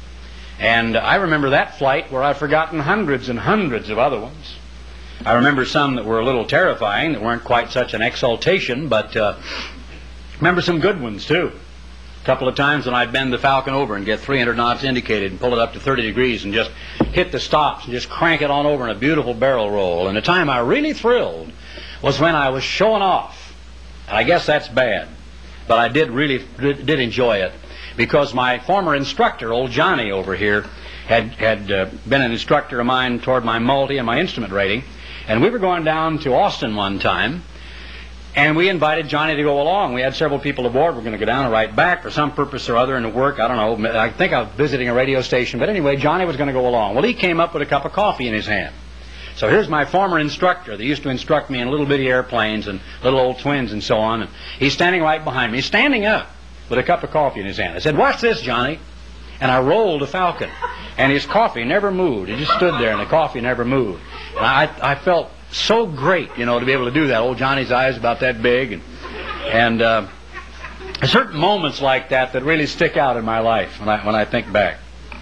And I remember that flight where I've forgotten hundreds and hundreds of other ones. I remember some that were a little terrifying, that weren't quite such an exaltation, but uh, remember some good ones too. A couple of times when I'd bend the Falcon over and get three hundred knots indicated and pull it up to thirty degrees and just hit the stops and just crank it on over in a beautiful barrel roll. And the time I really thrilled was when I was showing off. And I guess that's bad, but I did really did, did enjoy it, because my former instructor, old Johnny over here, had, had uh, been an instructor of mine toward my multi and my instrument rating. And we were going down to Austin one time, and we invited Johnny to go along. We had several people aboard. We're going to go down and right back for some purpose or other in the work. I don't know. I think I was visiting a radio station. But anyway, Johnny was going to go along. Well, he came up with a cup of coffee in his hand. So here's my former instructor that used to instruct me in little bitty airplanes and little old twins and so on. And he's standing right behind me. He's standing up with a cup of coffee in his hand. I said, watch this, Johnny. And I rolled the Falcon. And his coffee never moved. He just stood there and the coffee never moved. And I, I felt so great, you know, to be able to do that. Old Johnny's eyes about that big. And, and uh, certain moments like that that really stick out in my life when I, when I think back.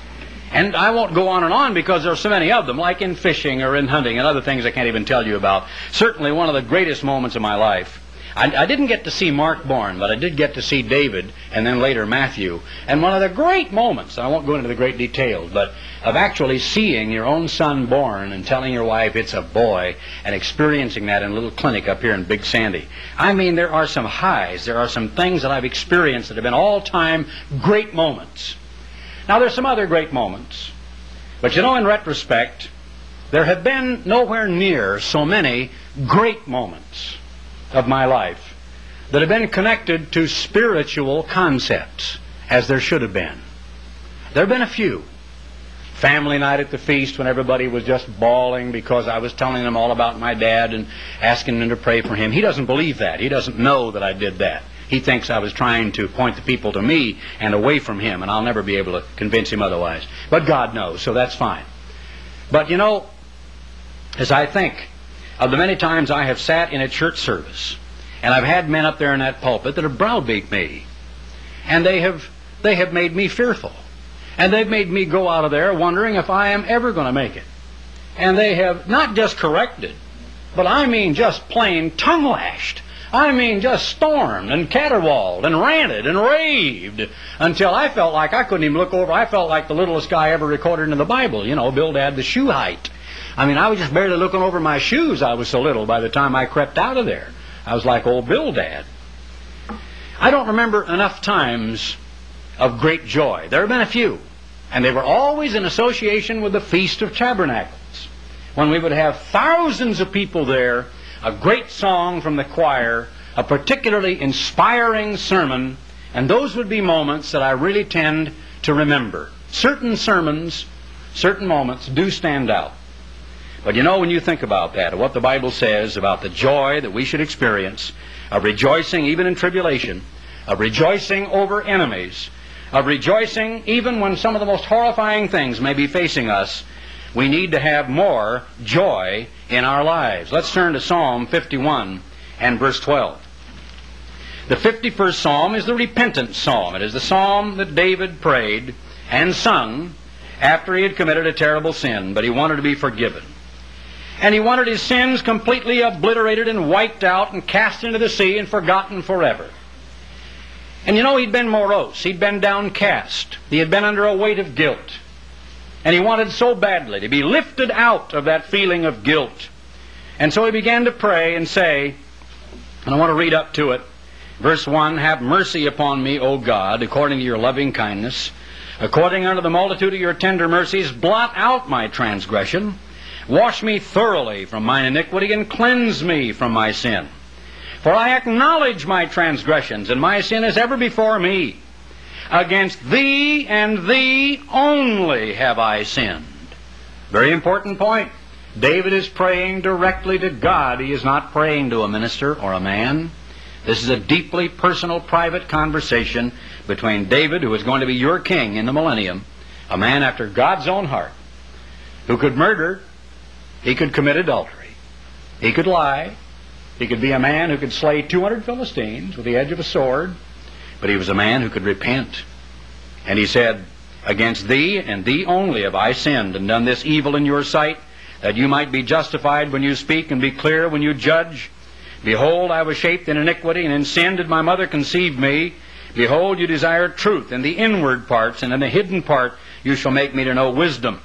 And I won't go on and on because there are so many of them, like in fishing or in hunting and other things I can't even tell you about. Certainly one of the greatest moments of my life. I, I didn't get to see Mark born, but I did get to see David and then later Matthew. And one of the great moments, I won't go into the great details, but of actually seeing your own son born and telling your wife it's a boy and experiencing that in a little clinic up here in Big Sandy. I mean, there are some highs. There are some things that I've experienced that have been all-time great moments. Now, there's some other great moments. But you know, in retrospect, there have been nowhere near so many great moments of my life that have been connected to spiritual concepts as there should have been. There have been a few. Family night at the feast when everybody was just bawling because I was telling them all about my dad and asking them to pray for him. He doesn't believe that. He doesn't know that I did that. He thinks I was trying to point the people to me and away from him, and I'll never be able to convince him otherwise. But God knows, so that's fine. But you know, as I think of the many times I have sat in a church service, and I've had men up there in that pulpit that have browbeat me, and they have they have made me fearful, and they've made me go out of there wondering if I am ever going to make it. And they have not just corrected, but I mean just plain tongue-lashed. I mean just stormed and caterwauled and ranted and raved until I felt like I couldn't even look over. I felt like the littlest guy ever recorded in the Bible, you know, Bildad the shoe height. I mean, I was just barely looking over my shoes. I was so little by the time I crept out of there. I was like old Bildad. I don't remember enough times of great joy. There have been a few, and they were always in association with the Feast of Tabernacles, when we would have thousands of people there, a great song from the choir, a particularly inspiring sermon, and those would be moments that I really tend to remember. Certain sermons, certain moments do stand out. But you know, when you think about that, what the Bible says about the joy that we should experience, of rejoicing even in tribulation, of rejoicing over enemies, of rejoicing even when some of the most horrifying things may be facing us, we need to have more joy in our lives. Let's turn to Psalm fifty-one and verse twelve. The fifty-first Psalm is the repentance psalm. It is the psalm that David prayed and sung after he had committed a terrible sin, but he wanted to be forgiven. And he wanted his sins completely obliterated and wiped out and cast into the sea and forgotten forever. And you know, he'd been morose. He'd been downcast. He had been under a weight of guilt. And he wanted so badly to be lifted out of that feeling of guilt. And so he began to pray and say, and I want to read up to it, verse one, "Have mercy upon me, O God, according to your loving kindness. According unto the multitude of your tender mercies, blot out my transgression. Wash me thoroughly from mine iniquity, and cleanse me from my sin. For I acknowledge my transgressions, and my sin is ever before me. Against thee and thee only have I sinned." Very important point. David is praying directly to God. He is not praying to a minister or a man. This is a deeply personal, private conversation between David, who is going to be your king in the millennium, a man after God's own heart, who could murder, he could commit adultery, he could lie, he could be a man who could slay two hundred Philistines with the edge of a sword, but he was a man who could repent. And he said, "Against thee and thee only have I sinned and done this evil in your sight, that you might be justified when you speak and be clear when you judge. Behold, I was shaped in iniquity, and in sin did my mother conceive me. Behold, you desire truth in the inward parts, and in the hidden part you shall make me to know wisdom.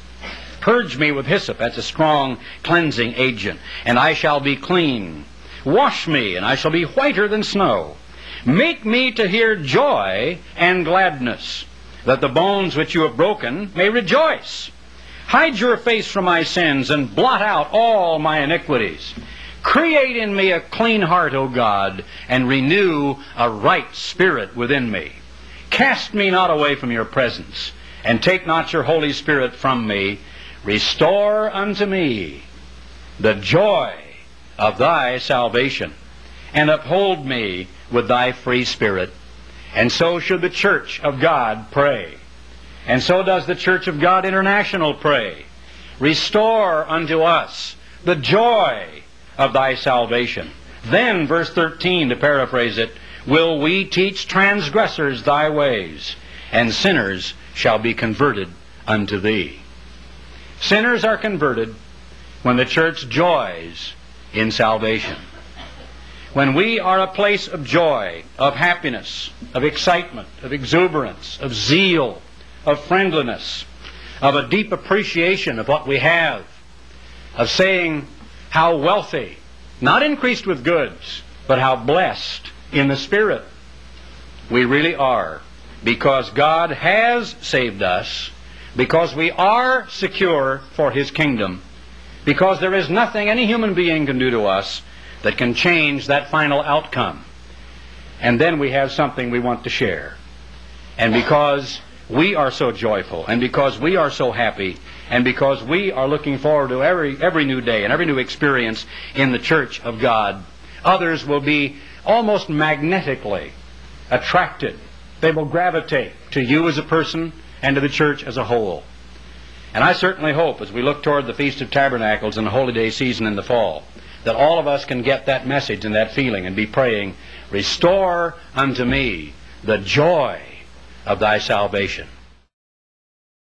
Purge me with hyssop," that's a strong cleansing agent, "and I shall be clean. Wash me, and I shall be whiter than snow. Make me to hear joy and gladness, that the bones which you have broken may rejoice. Hide your face from my sins, and blot out all my iniquities. Create in me a clean heart, O God, and renew a right spirit within me. Cast me not away from your presence, and take not your Holy Spirit from me. Restore unto me the joy of thy salvation, and uphold me with thy free spirit." And so should the Church of God pray. And so does the Church of God International pray. "Restore unto us the joy of thy salvation. Then," verse thirteen, to paraphrase it, "will we teach transgressors thy ways, and sinners shall be converted unto thee." Sinners are converted when the church joys in salvation. When we are a place of joy, of happiness, of excitement, of exuberance, of zeal, of friendliness, of a deep appreciation of what we have, of saying how wealthy, not increased with goods, but how blessed in the Spirit we really are, because God has saved us, because we are secure for His kingdom, because there is nothing any human being can do to us that can change that final outcome. And then we have something we want to share. And because we are so joyful, and because we are so happy, and because we are looking forward to every, every new day and every new experience in the Church of God, others will be almost magnetically attracted. They will gravitate to you as a person and to the church as a whole. And I certainly hope, as we look toward the Feast of Tabernacles and the Holy Day season in the fall, that all of us can get that message and that feeling and be praying, "Restore unto me the joy of thy salvation."